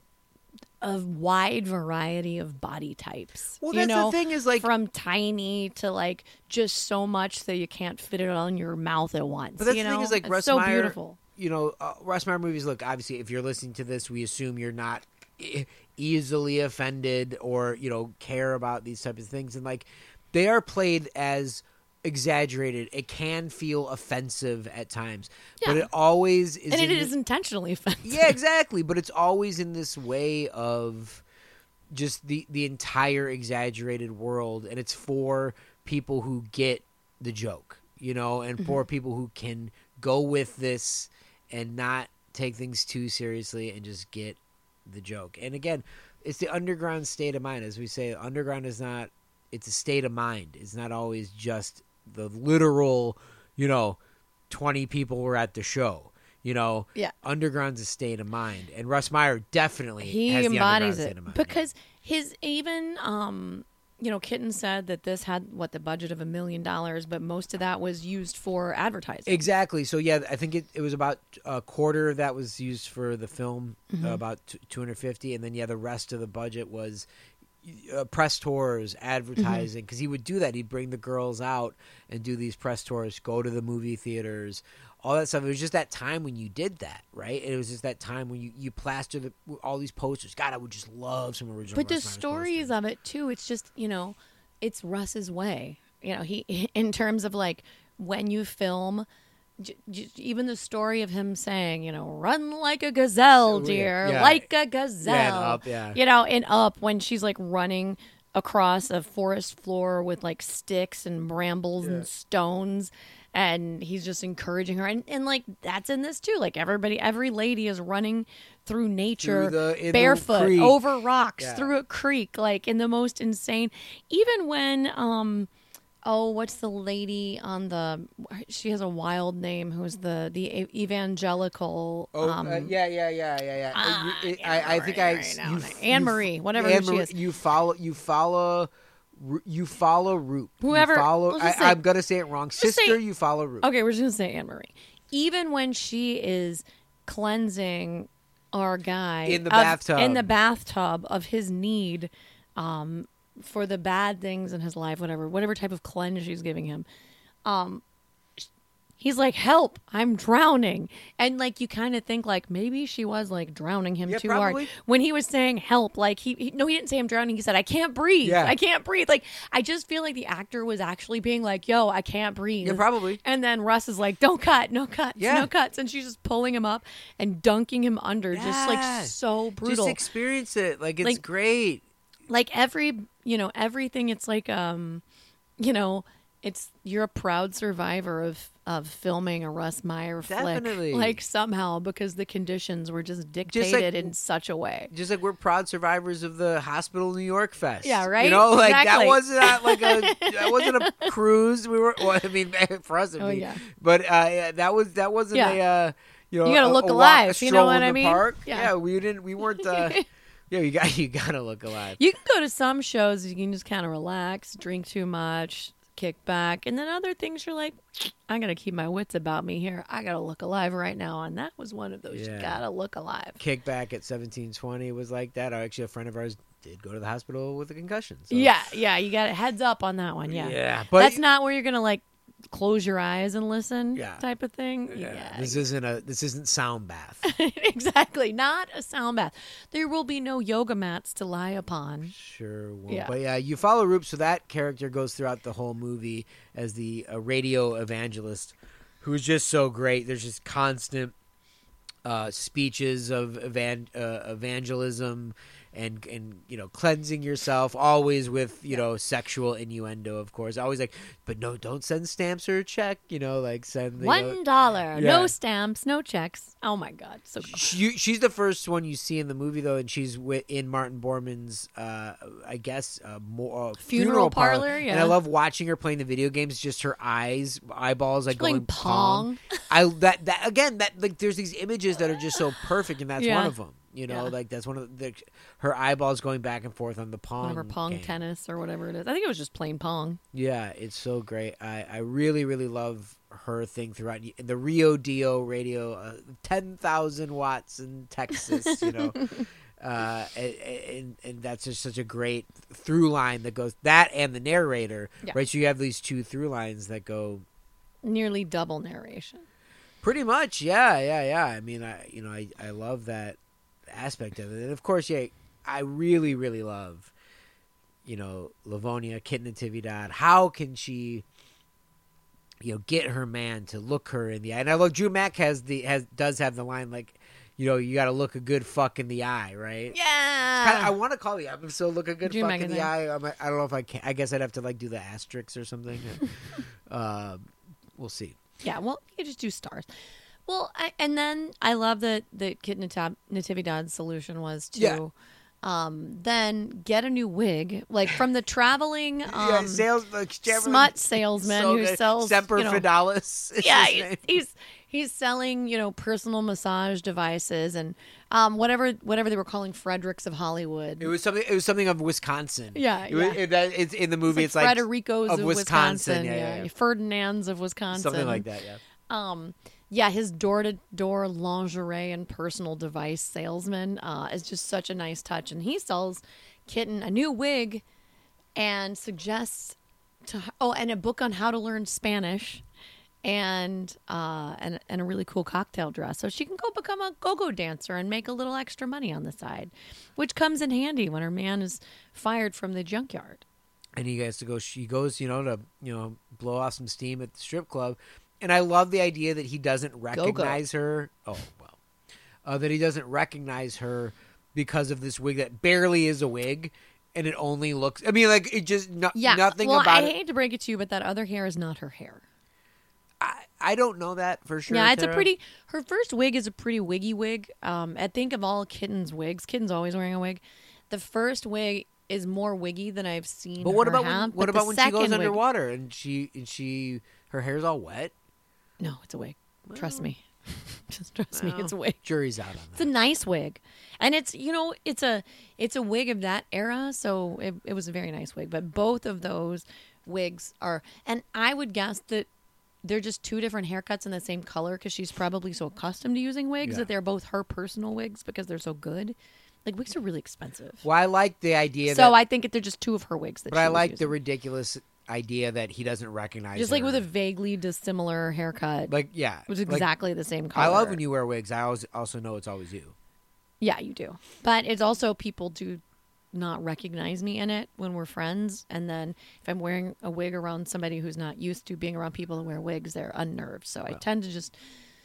a wide variety of body types. Well, you that's the know, thing is, like- from tiny to like just so much that you can't fit it on your mouth at once. But that's you the thing know? is, like, It's Russ so Meyer, beautiful. you know, uh, Russ Meyer movies, look, obviously, if you're listening to this, we assume you're not e- easily offended or, you know, care about these types of things. And, like, they are played as exaggerated. It can feel offensive at times. But Yeah. it always is. And in it the- is intentionally offensive. Yeah, exactly. But it's always in this way of just the the entire exaggerated world, and it's for people who get the joke, you know, and Mm-hmm. for people who can go with this and not take things too seriously and just get the joke. And again, it's the underground state of mind. As we say, underground is not, it's a state of mind. It's not always just the literal, you know, twenty people were at the show. You know, Yeah. underground's a state of mind, and Russ Meyer definitely He has the embodies underground state it of mind. because his even um you know, Kitten said that this had what the budget of a million dollars, but most of that was used for advertising. Exactly. So yeah, I think it, it was about a quarter of that was used for the film, Mm-hmm. uh, about two hundred fifty, and then yeah, the rest of the budget was uh, press tours, advertising. Mm-hmm. Because he would do that. He'd bring the girls out and do these press tours, go to the movie theaters, all that stuff. It was just that time when you did that, right? It was just that time when you you plaster the, all these posters. God, I would just love some original. But the Russ Meyer's stories posters. of it too, it's just, you know, it's Russ's way. You know, he in terms of like when you film, j- j- even the story of him saying, you know, run like a gazelle, Oh, yeah. dear, Yeah. like a gazelle. Yeah, and Up, yeah. You know, in Up when she's like running across a forest floor with like sticks and brambles and stones. and he's just encouraging her, and and like that's in this too. Like everybody, every lady is running through nature, Through the- in the barefoot, creek. over rocks, Yeah. through a creek, like in the most insane. Even when um. Oh, what's the lady on the? She has a wild name. Who's the the evangelical? Oh, um, uh, yeah, yeah, yeah, yeah, yeah. ah, Uh, you- it- I can't I, I remember think her I name right now. you, Anne you- Marie, whatever Anne she Marie- is. You follow, you follow, Ru- you follow Roop. You Whoever- follow. let's I, just say- I'm gonna say it wrong. just Sister, say- you follow Roop. Okay, we're just gonna say Anne Marie. Even when she is cleansing our guy In the of- bathtub. in the bathtub of his need um, for the bad things in his life, whatever, whatever type of cleanse she's giving him, um, he's like, "Help! I'm drowning!" And like you kind of think like maybe she was like drowning him Yeah, too probably. hard when he was saying "help." Like he, he no, he didn't say I'm drowning. He said I can't breathe. Yeah. I can't breathe. Like I just feel like the actor was actually being like, "Yo, I can't breathe." Yeah, probably. And then Russ is like, "Don't cut, no cuts, Yeah. no cuts," and she's just pulling him up and dunking him under, just like Yeah. so brutal. Just experience it. Like it's Like- great. like every, you know, everything. It's like, um, you know, it's you're a proud survivor of of filming a Russ Meyer Definitely. flick, like somehow because the conditions were just dictated like- in such a way. Just like we're proud survivors of the Hospital New York Fest. Yeah, right? You know, like Exactly. that wasn't at like a that wasn't a cruise. We were. Well, I mean, for us, it'd Oh, be. yeah. But uh, yeah, that was that wasn't Yeah. a. Uh, you know, You gotta a- look a walk, alive, a you know stroll what in I the mean? Park. Yeah. we didn't. We weren't. Uh, yeah, you got you gotta look alive. You can go to some shows, you can just kind of relax, drink too much, kick back, and then other things you're like, I gotta keep my wits about me here. I gotta look alive right now, and that was one of those. Yeah. You gotta look alive. Kickback at seventeen twenty was like that. Actually, a friend of ours did go to the hospital with a concussion. So. Yeah, yeah, you got it. Heads up on that one. Yeah, Yeah, but that's not where you're gonna like close your eyes and listen. Yeah. type of thing. Yeah, Yeah, this isn't a this isn't sound bath. exactly. Not a sound bath. There will be no yoga mats to lie upon. Sure won't. Yeah. But yeah, you follow Roop, so that character goes throughout the whole movie as the uh, radio evangelist, who's just so great. There's just constant uh, speeches of evan- uh, evangelism and and you know cleansing yourself, always with you know sexual innuendo, of course. Always like, but no, don't send stamps or a check. You know, like send you know, One dollar, Yeah. no stamps, no checks. Oh my god, so cool. She, she's the first one you see in the movie, though, and she's wi- in Martin Borman's, uh, I guess, uh, more, uh, Funeral parlor, And yeah. I love watching her playing the video games. Just her eyes, eyeballs, like playing going pong. Pong. I that that again. That like, there's these images that are just so perfect, and that's Yeah. one of them. You know, Yeah. like that's one of the her eyeballs going back and forth on the pong. Whatever pong game. tennis or whatever it is. I think it was just plain pong. Yeah, it's so great. I, I really, really love her thing throughout the Rio Dio radio, uh, ten thousand watts in Texas, you know. uh, and, and, and that's just such a great through line that goes, that and the narrator, Yeah. right? So you have these two through lines that go Nearly double narration. pretty much, yeah, yeah, yeah. I mean, I you know, I, I love that aspect of it. And of course, yeah, I really, really love, you know, Livonia, Kit Natividad. How can she, you know, get her man to look her in the eye? And I look, Drew Mack has the has does have the line like, you know, you got to look a good fuck in the eye, right? Yeah. Kinda, I want to call the episode "Look a Good Drew Fuck Mack in in the there. Eye." I'm, I don't know if I can. I guess I'd have to like do the asterisks or something. uh, we'll see. Yeah, well, you just do stars. Well, I, and then I love that that Kit Nativ- Natividad's solution was to Yeah. um, then get a new wig, like from the traveling um, yeah, sales like smut salesman so who good. sells Semper you know, Fidelis. is yeah, his he's, name. he's he's selling you know personal massage devices and um, whatever whatever they were calling Fredericks of Hollywood. It was something. It was something of Wisconsin. Yeah, It was, yeah. it, that, it's in the movie. It's It's like like, Frederico's of of, Wisconsin, Wisconsin, yeah, yeah, yeah, yeah. Ferdinand's of Wisconsin, something like that. Yeah. Um, yeah, his door-to-door lingerie and personal device salesman uh, is just such a nice touch, and he sells Kitten a new wig and suggests to oh, and a book on how to learn Spanish, and uh, and and a really cool cocktail dress, so she can go become a go-go dancer and make a little extra money on the side, which comes in handy when her man is fired from the junkyard. And he has to go. She goes, you know, to you know blow off some steam at the strip club. And I love the idea that he doesn't recognize her. Oh well, uh, that he doesn't recognize her because of this wig that barely is a wig, and it only looks. I mean, like it just no, Yeah, nothing well, about I it. hate to break it to you, but that other hair is not her hair. I, I don't know that for sure. Yeah, it's Tara. a pretty. Her first wig is a pretty wiggy wig. Um, I think of all Kitten's wigs, Kitten's always wearing a wig. The first wig is more wiggy than I've seen. But what her about have, when, what but about the when she goes second wig- underwater and she and she her hair's all wet? No, it's a wig. Trust Well. me. Just trust me, it's a wig. Jury's out on It's a that. nice wig, and it's you know it's a it's a wig of that era, so it, it was a very nice wig. But both of those wigs are, and I would guess that they're just two different haircuts in the same color because she's probably so accustomed to using wigs Yeah. that they're both her personal wigs because they're so good. Like wigs are really expensive, Well, I like the idea. so that, I think they're just two of her wigs. That but she I was like the using. ridiculous idea that he doesn't recognize. just like her. with a vaguely dissimilar haircut, like yeah, which is like, exactly the same color. I love when you wear wigs. I always also know it's always you. Yeah, you do. But it's also people do not recognize me in it when we're friends. And then if I'm wearing a wig around somebody who's not used to being around people who wear wigs, they're unnerved. So I Well. tend to just,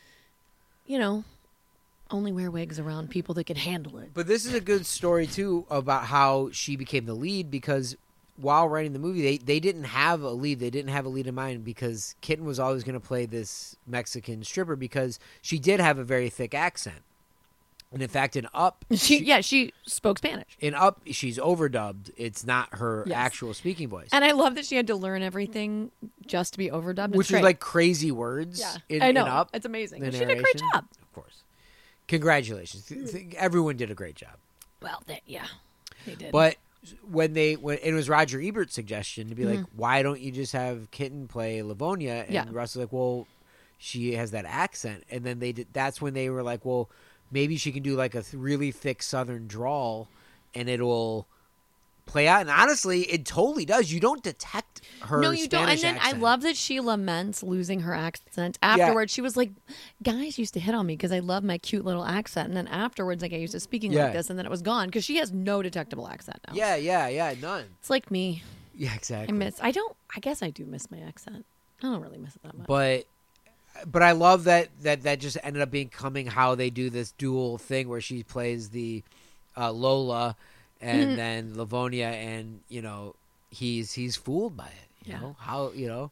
you know, only wear wigs around people that can handle it. But this is a good story too about how she became the lead because while writing the movie, they, they didn't have a lead. They didn't have a lead in mind because Kitten was always going to play this Mexican stripper because she did have a very thick accent. And in fact, in Up, She, yeah, she spoke Spanish. in Up, she's overdubbed. It's not her Yes. actual speaking voice, And I love that she had to learn everything just to be overdubbed. which It's is great. like crazy words. yeah, in, I know. in Up, It's amazing. the And she did a great narration. job. Of course, congratulations. Th- th- Everyone did a great job. Well, they, yeah, they did. But when they when it was Roger Ebert's suggestion to be like, Mm-hmm. why don't you just have Kitten play Livonia? And Yeah. Russ was like, well, she has that accent. And then they did. That's when they were like, well, maybe she can do like a th- really thick Southern drawl, and it'll play out. And honestly, it totally does. You don't detect her. No, you don't. And Spanish then accent. I love that she laments losing her accent afterwards. She was like, guys used to hit on me because I love my cute little accent. And then afterwards, like I used to speaking Yeah. like this, and then it was gone because she has no detectable accent now. Yeah, yeah, yeah. None. It's like me. Yeah, I exactly. miss, I don't, I guess I do miss my accent. I don't really miss it that much. But but I love that that that just ended up becoming how they do this dual thing where she plays the uh, Lola and Mhm. then Livonia, and you know he's he's fooled by it. You Yeah. know how you know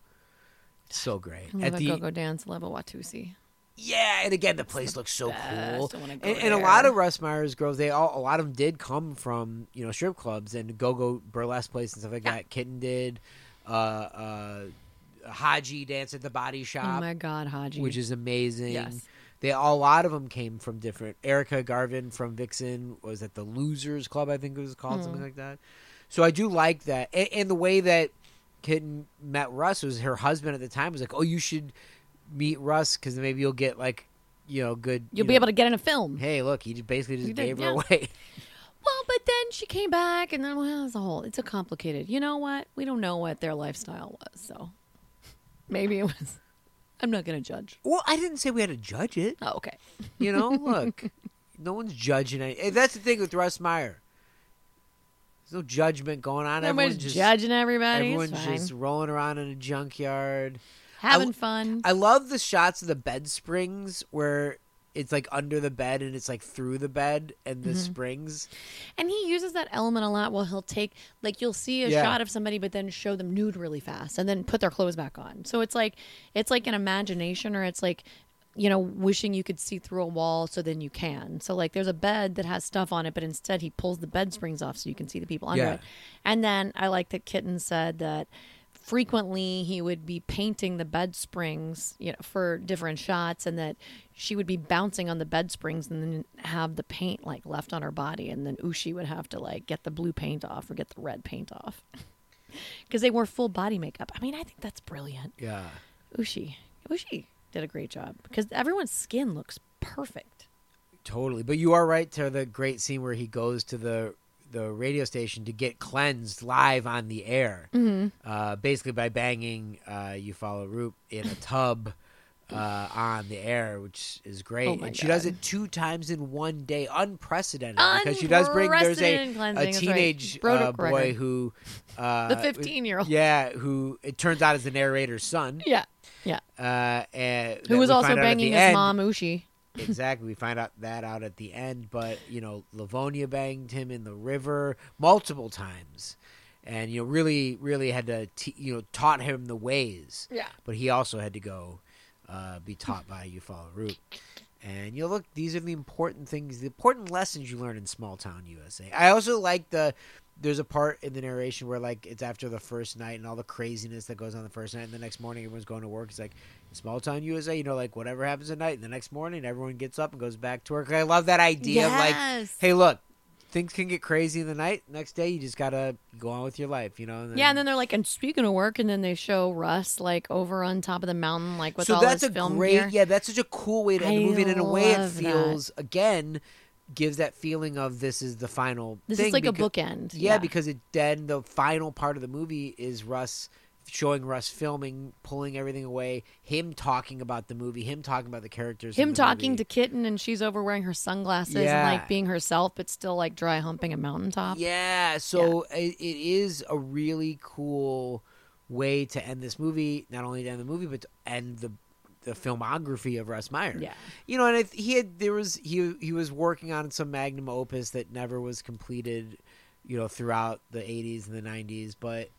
so great I love at a the go-go dance, love a Watusi. yeah, and again the place the looks so best. cool. I wanna go And, and a lot there. of Russ Meyer's girls, they all a lot of them did come from you know strip clubs and go-go burlesque places and stuff like Yeah. that. Kitten did. Uh, uh, Haji danced at the Body Shop Oh my God, Haji. which is amazing. Yes. They a lot of them came from different. Erica Garvin from Vixen was at the Losers Club, I think it was called, Hmm. something like that. So I do like that, and, and the way that Kitten met Russ was her husband at the time was like, "Oh, you should meet Russ because maybe you'll get like, you know, good. You'll you be know, able to get in a film. Hey, look, he just basically just You did, gave her yeah. away. Well, but then she came back, and then well, it's a whole. It's a complicated. You know what? We don't know what their lifestyle was, so maybe it was. I'm not gonna judge. Well, I didn't say we had to judge it. Oh, okay. You know, look, no one's judging it. And that's the thing with Russ Meyer. There's no judgment going on. Everybody's Everyone's just judging everybody. Everyone's it's fine. just rolling around in a junkyard. Having I- fun. I love the shots of the bed springs where it's like under the bed and it's like through the bed and Mm-hmm. the springs. And he uses that element a lot. Well, he'll take like you'll see a Yeah. shot of somebody, but then show them nude really fast, and then put their clothes back on. So it's like it's like an imagination, or it's like you know wishing you could see through a wall, so then you can. So like there's a bed that has stuff on it, but instead he pulls the bed springs off so you can see the people under Yeah. it. And then I like that Kitten said that frequently he would be painting the bed springs, you know, for different shots, and that she would be bouncing on the bed springs and then have the paint like left on her body, and then Ushi would have to like get the blue paint off or get the red paint off because they wore full body makeup. I mean, I think that's brilliant. Yeah. Ushi, Ushi did a great job because everyone's skin looks perfect. Totally. But you are right to the great scene where he goes to the the radio station to get cleansed live on the air. Mm-hmm. Uh, basically by banging uh, Eufaula Roop in a tub uh, on the air, which is great. Oh my and she does God. it two times in one day, unprecedented. Because she does bring there's a, Unprecedented cleansing, a that's right. teenage Broke uh, boy record. who uh, The fifteen-year-old. yeah, who it turns out is the narrator's son. Yeah, yeah. Uh, and Who that was we also find out at banging the his end. mom, Ushi. Exactly. We find out that out at the end, but you know, Livonia banged him in the river multiple times, and you know, really, really had to, te- you know, taught him the ways. Yeah. But he also had to go uh, be taught by Eufaula Root. And you know, look, these are the important things, the important lessons you learn in small town U S A. I also like the. There's a part in the narration where, like, it's after the first night and all the craziness that goes on the first night, and the next morning everyone's going to work. It's like, small town U S A, you know, like, whatever happens at night, and the next morning everyone gets up and goes back to work. I love that idea of, like, Yes. hey, look, things can get crazy in the night. Next day, you just got to go on with your life, you know? And then, Yeah, and then they're like, and speaking of work, and then they show Russ, like, over on top of the mountain, like, with so all that's his a film great, gear. yeah, that's such a cool way to end the I movie. And in a way, it love that. feels, again, gives that feeling of this is the final This thing is like because- a bookend. Yeah, Yeah, because it then the final part of the movie is Russ showing Russ filming, pulling everything away, him talking about the movie, him talking about the characters. him in the talking movie. to Kitten, and she's over wearing her sunglasses and, Yeah. like, being herself, but still, like, dry humping a mountaintop. Yeah, so It, it is a really cool way to end this movie. Not only to end the movie, but to end the the filmography of Russ Meyer. Yeah. You know, and it, he had there was he he was working on some magnum opus that never was completed. You know, throughout the eighties and the nineties, but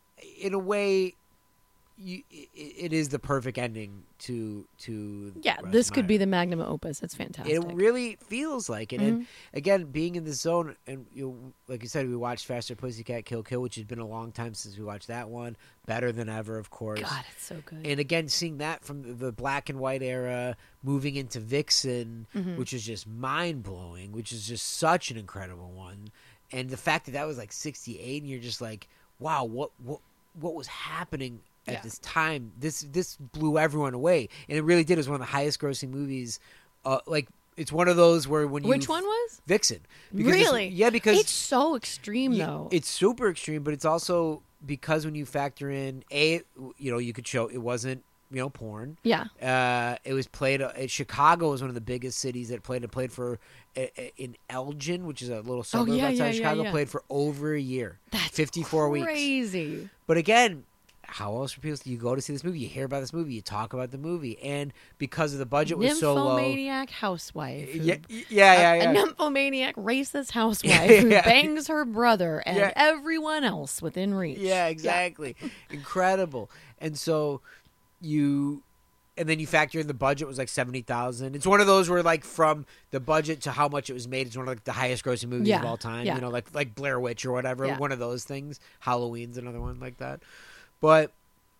in a way, you, it, it is the perfect ending to to. Yeah, Russ this could Meyer. be the magnum opus. It's fantastic. It really feels like it. Mm-hmm. And again, being in the zone, and you know, like you said, we watched Faster Pussycat Kill Kill, which has been a long time since we watched that one. Better than ever, of course. God, it's so good. And again, seeing that from the- the black and white era, moving into Vixen, Mm-hmm. which is just mind blowing, which is just such an incredible one. And the fact that that was like sixty-eight, and you're just like, wow, what what what was happening at Yeah. this time? This this blew everyone away, and it really did. It was one of the highest grossing movies. Uh, like it's one of those where when you Which one was? Vixen? Because it's- Really? yeah, because It's so extreme, yeah, though. it's super extreme, but it's also because when you factor in a, you know, you could show it wasn't, you know, porn. yeah. Uh, it was played. Uh, Chicago was one of the biggest cities that played. It played for uh, uh, in Elgin, which is a little suburb Oh, yeah, outside yeah, of yeah, Chicago. yeah. Played for over a year. That's fifty-four weeks. crazy. But again, how else for people? You go to see this movie, you hear about this movie, you talk about the movie, and because of the budget was so low. Nymphomaniac housewife. who- Yeah, yeah, yeah, yeah. A nymphomaniac racist housewife Yeah, who yeah. bangs her brother and Yeah. everyone else within reach. Yeah, exactly. Incredible. And so you and then you factor in the budget was like seventy thousand. It's one of those where like from the budget to how much it was made, it's one of like the highest grossing movies Yeah, of all time. yeah. You know, like like Blair Witch or whatever. Yeah. One of those things. Halloween's another one like that. But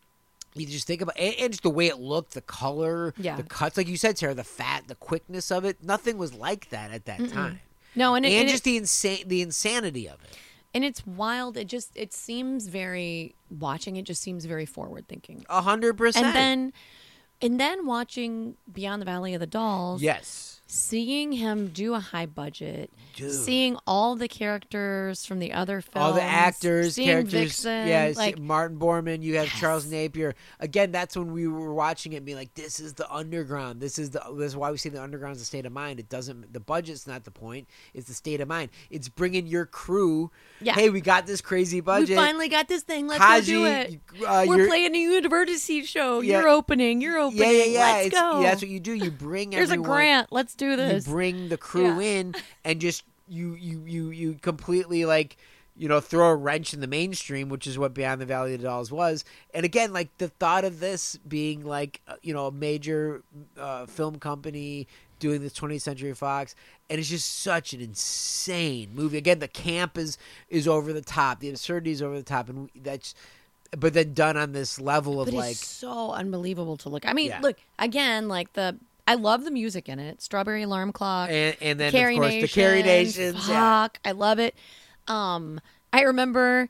you just think about and, and just the way it looked, the color, Yeah. the cuts, like you said, Sarah, the fat, the quickness of it. Nothing was like that at that time. No, and, And, it, and, just it, the insane the insanity of it. and it's wild. It just it seems very watching it just seems very forward thinking. A hundred percent. And then and then watching Beyond the Valley of the Dolls. yes. Seeing him do a high budget, Dude. seeing all the characters from the other films, All the actors, seeing characters, Vixen, yeah, see- like Martin Borman. You have Yes. Charles Napier. Again, that's when we were watching it, and being like, "This is the underground. This is the. This is why we say the underground is a state of mind. It doesn't. The budget's not the point. It's the state of mind. It's bringing your crew. Yeah. Hey, we got this crazy budget. we finally got this thing. Let's Kaji, go do it. uh, We're you're- playing a university show. Yeah. You're opening. You're opening. Yeah, yeah, yeah. Let's It's- go. yeah, that's what you do. You bring There's a everyone. grant. Let's do You this. bring the crew Yeah. in and just you you you you completely like you know throw a wrench in the mainstream, which is what Beyond the Valley of the Dolls was. And again, like the thought of this being like uh, you know a major uh, film company doing this twentieth Century Fox, and it's just such an insane movie. Again, the camp is is over the top, the absurdity is over the top, and that's but then done on this level of but like it's so unbelievable to look. I mean, Yeah. look again. Like the, I love the music in it. Strawberry Alarm Clock. and, and then Carrie of course Nation, the Carrie Nations. Fuck, Yeah. I love it. Um, I remember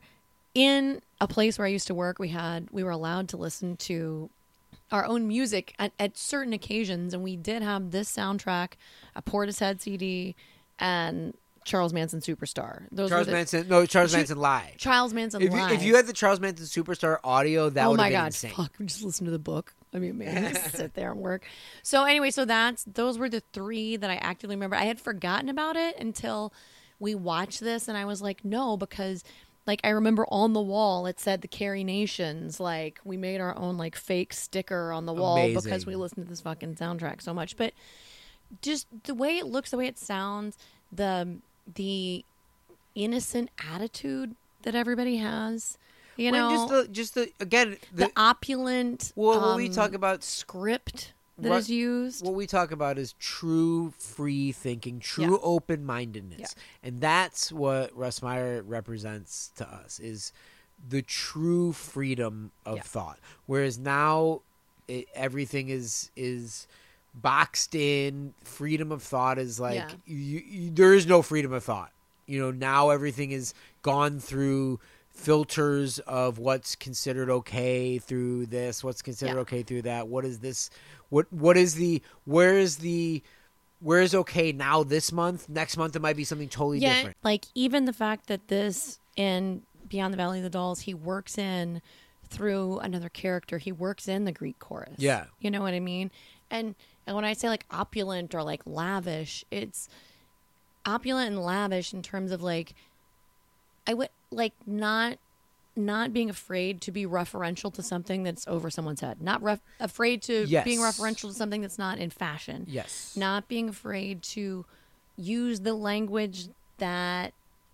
in a place where I used to work, we had we were allowed to listen to our own music at, at certain occasions, and we did have this soundtrack, a Portishead C D, and Charles Manson Superstar. Those Charles were the, Manson, no, Charles Chu- Manson live. Charles Manson If you, live. if you had the Charles Manson Superstar audio, that oh would my have been god, insane. fuck! We just listen to the book. I mean, man, just sit there and work. So anyway, so that's those were the three that I actively remember. I had forgotten about it until we watched this, and I was like, no, because like I remember on the wall it said the Carrie Nations. Like we made our own like fake sticker on the wall because Amazing. we listened to this fucking soundtrack so much. But just the way it looks, the way it sounds, the the innocent attitude that everybody has. You Well, know, just the just the again the, the opulent well, what um, we talk about script that Ru- is used. what we talk about is true free thinking, true Yeah. open mindedness, Yeah. and that's what Russ Meyer represents to us is the true freedom of Yeah. thought. Whereas now it, everything is is boxed in. Freedom of thought is like Yeah. you, you, there is no freedom of thought. You know, now everything is gone through filters of what's considered okay through this, what's considered Yeah. okay through that. What is this? What what is the? Where is the? Where is okay now? This month, next month, it might be something totally yeah, different. like even the fact that this in Beyond the Valley of the Dolls, he works in through another character. He works in the Greek chorus. Yeah. You know what I mean? And and when I say like opulent or like lavish, it's opulent and lavish in terms of like I would like not not being afraid to be referential to something that's over someone's head. Not ref- afraid to Yes. being referential to something that's not in fashion. Yes. Not being afraid to use the language that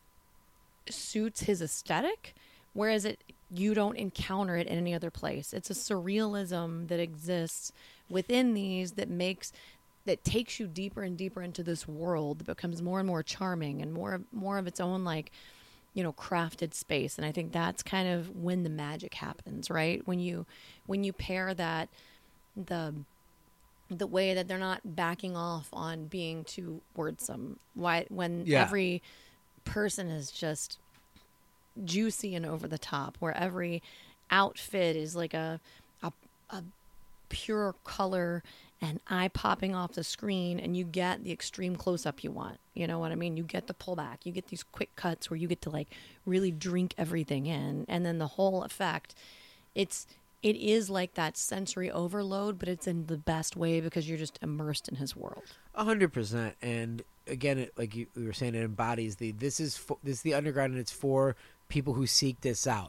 suits his aesthetic, whereas it you don't encounter it in any other place. It's a surrealism that exists within these that makes that takes you deeper and deeper into this world that becomes more and more charming and more more of its own like you know crafted space. And I think that's kind of when the magic happens, right? When you when you pair that the the way that they're not backing off on being too wordsome. Why when Yeah. every person is just juicy and over the top, where every outfit is like a a, a pure color and eye popping off the screen, and you get the extreme close up you want. You know what I mean? You get the pullback. You get these quick cuts where you get to like really drink everything in, and then the whole effect. It's it is like that sensory overload, but it's in the best way because you're just immersed in his world. A hundred percent, and again, it, like you, we were saying, it embodies the. This is for, this is the underground, and it's for people who seek this out.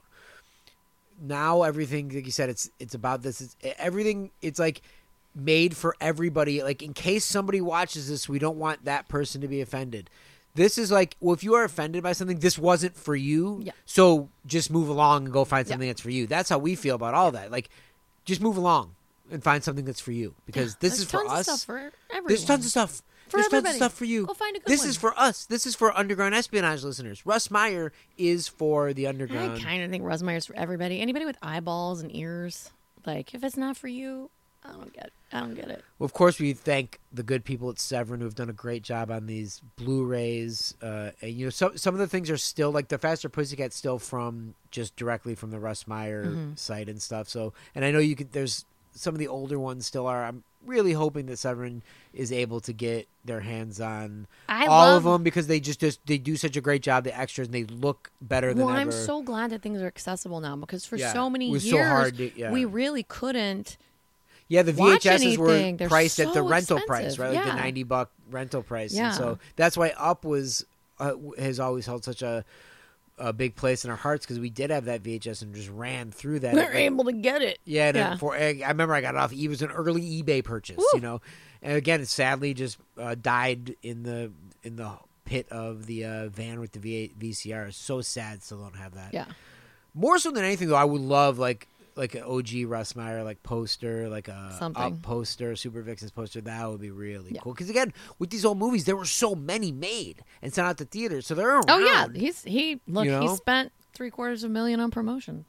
Now everything, like you said, it's it's about this. It's everything. It's like made for everybody. Like in case somebody watches this, we don't want that person to be offended. This is like, well, if you are offended by something, this wasn't for you. Yeah. So just move along and go find something Yeah. that's for you. That's how we feel about all that. Like, just move along and find something that's for you because this There's is for tons us. of stuff for everyone. There's tons of stuff. For There's tons of everybody. stuff for you. Go find a good this one. is for us. This is for Underground Espionage listeners. Russ Meyer is for the I Underground. kind of think Rosmeyer's for everybody. Anybody with eyeballs and ears, like if it's not for you, I don't get. I don't get it. Well, of course, we thank the good people at Severin who have done a great job on these Blu-rays. Uh, and you know, some some of the things are still like the Faster Pussycat's still from just directly from the Russ Meyer Mm-hmm. site and stuff. So, and I know you could. There's some of the older ones still are. I'm really hoping that Severin is able to get their hands on I all love, of them because they just, just they do such a great job. The extras and they look better than Well, ever. I'm so glad that things are accessible now because for Yeah, so many it was years so hard to- yeah. we really couldn't. Yeah, the watch V H Ses were anything. They're priced at the so rental expensive. price, right? Like the Yeah. ninety buck rental price. Yeah. And so that's why Up was uh, has always held such a a big place in our hearts because we did have that V H S and just ran through that. We It, were like- able to get it. yeah, and Yeah. For, I remember I got it off. It was an early eBay purchase, Woo. you know. And again, it sadly just uh, died in the in the pit of the uh, van with the v- VCR. It's so sad, still don't have that. Yeah. More so than anything, though, I would love like like an O G Russ Meyer like poster, like a Something. Up poster, Super Vixens poster. That would be really Yeah. cool. Because again, with these old movies, there were so many made and sent out to theaters, so they're around. Oh yeah, he's he look You know? he spent three quarters of a million on promotion.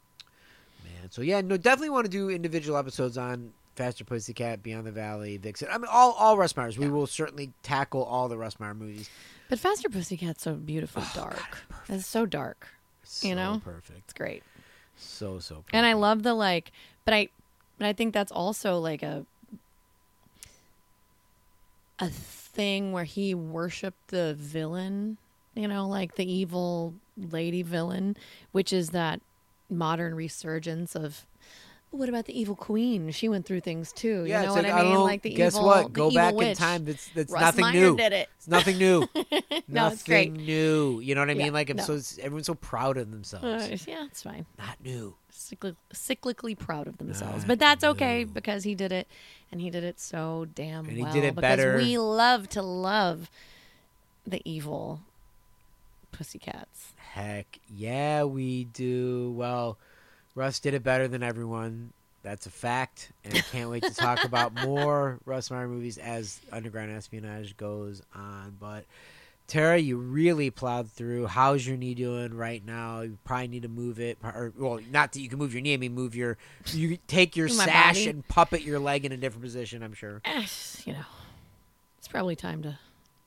Man, so yeah, no, definitely want to do individual episodes on Faster Pussycat, Beyond the Valley, Vixen. I mean, all all Russ Meyers. We Yeah. will certainly tackle all the Russ Meyer movies. But Faster Pussycat's so beautifully dark. It's so dark. So You know? perfect. It's great. So so. Perfect. And I love the like, but I, but I think that's also like a, a thing where he worshipped the villain, you know, like the evil lady villain, which is that modern resurgence of. What about the evil queen? She went through things too. Yeah, you know it's what like, I mean? don't know, Like the guess evil, what? the Go evil back witch. in time. That's that's Russ nothing Meyer new. did it. It's nothing new. No, it's great. Nothing new. You know what I mean? Yeah, like I'm no. so everyone's so proud of themselves. Uh, yeah, it's fine. Not new. Cyclic, cyclically proud of themselves, Ah, but that's okay no. because he did it, and he did it so damn And he well. did it because better. we love to love the evil Pussycats. Heck yeah, we do. Well, Russ did it better than everyone. That's a fact. And I can't wait to talk about more Russ Meyer movies as Underground Espionage goes on. But Tara, you really plowed through. How's your knee doing right now? You probably need to move it. Or, well, not that you can move your knee. I mean, move your. You take your My sash body. and puppet your leg in a different position, I'm sure. Eh, you know, it's probably time to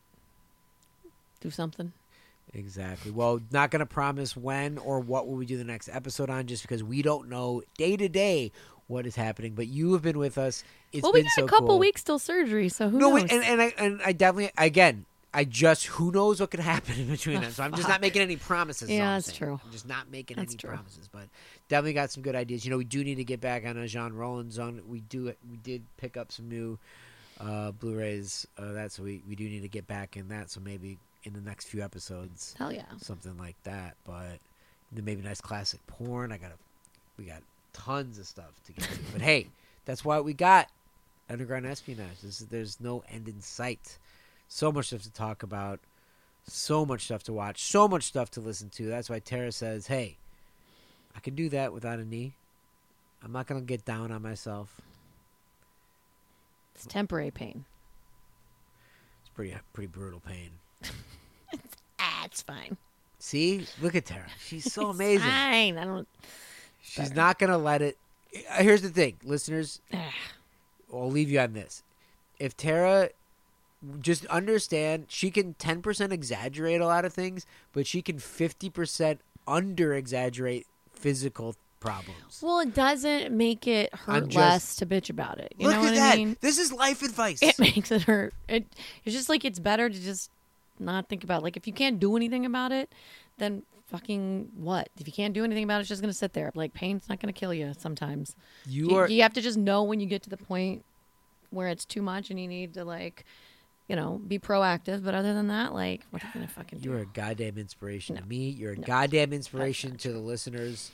do something. Exactly. Well, not going to promise when or what will we do the next episode on, just because we don't know day to day what is happening. But you have been with us. It's well, been we got so a couple cool. weeks till surgery, so who No, knows? wait, and and I and I definitely again. I just who knows what could happen in between Oh, them. So I'm just fuck. not making any promises. is all Yeah, I'm that's saying. true. I'm just not making That's any true. promises, but definitely got some good ideas. You know, we do need to get back on a Jean Rollins zone. We do. We did pick up some new uh, Blu-rays. Uh, that so we we do need to get back in that. So maybe in the next few episodes, Hell yeah. something like that. But then maybe nice classic porn. I got we got tons of stuff to get to. But hey, that's why we got Underground Espionage. This is, there's no end in sight. So much stuff to talk about. So much stuff to watch. So much stuff to listen to. That's why Tara says, hey, I can do that without a knee. I'm not going to get down on myself. It's temporary pain. It's pretty pretty brutal pain. Ah, it's fine. See? Look at Tara. She's so It's amazing. fine. I don't. She's better. not going to let it. Here's the thing, listeners. Ah. I'll leave you on this. If Tara, just understand, she can ten percent exaggerate a lot of things, but she can fifty percent under exaggerate physical problems. Well, it doesn't make it I'm hurt just- less to bitch about it. You Look know at what that. I mean? This is life advice. It makes it hurt. It it's just like it's better to just not think about it. Like if you can't do anything about it, then fucking what? If you can't do anything about it, it's just gonna sit there. Like pain's not gonna kill you sometimes. you You, are you have to just know when you get to the point where it's too much and you need to like, you know, be proactive. But other than that, like, what are you gonna fucking do? you're a goddamn inspiration No. to me. You're a No. goddamn inspiration not to the listeners.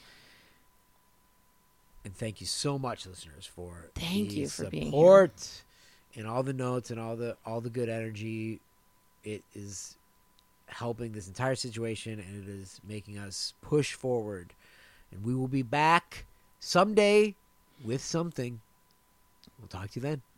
And thank you so much, listeners, for Thank the you for being here. support and all the notes and all the all the good energy. It is helping this entire situation, and it is making us push forward. And we will be back someday with something. We'll talk to you then.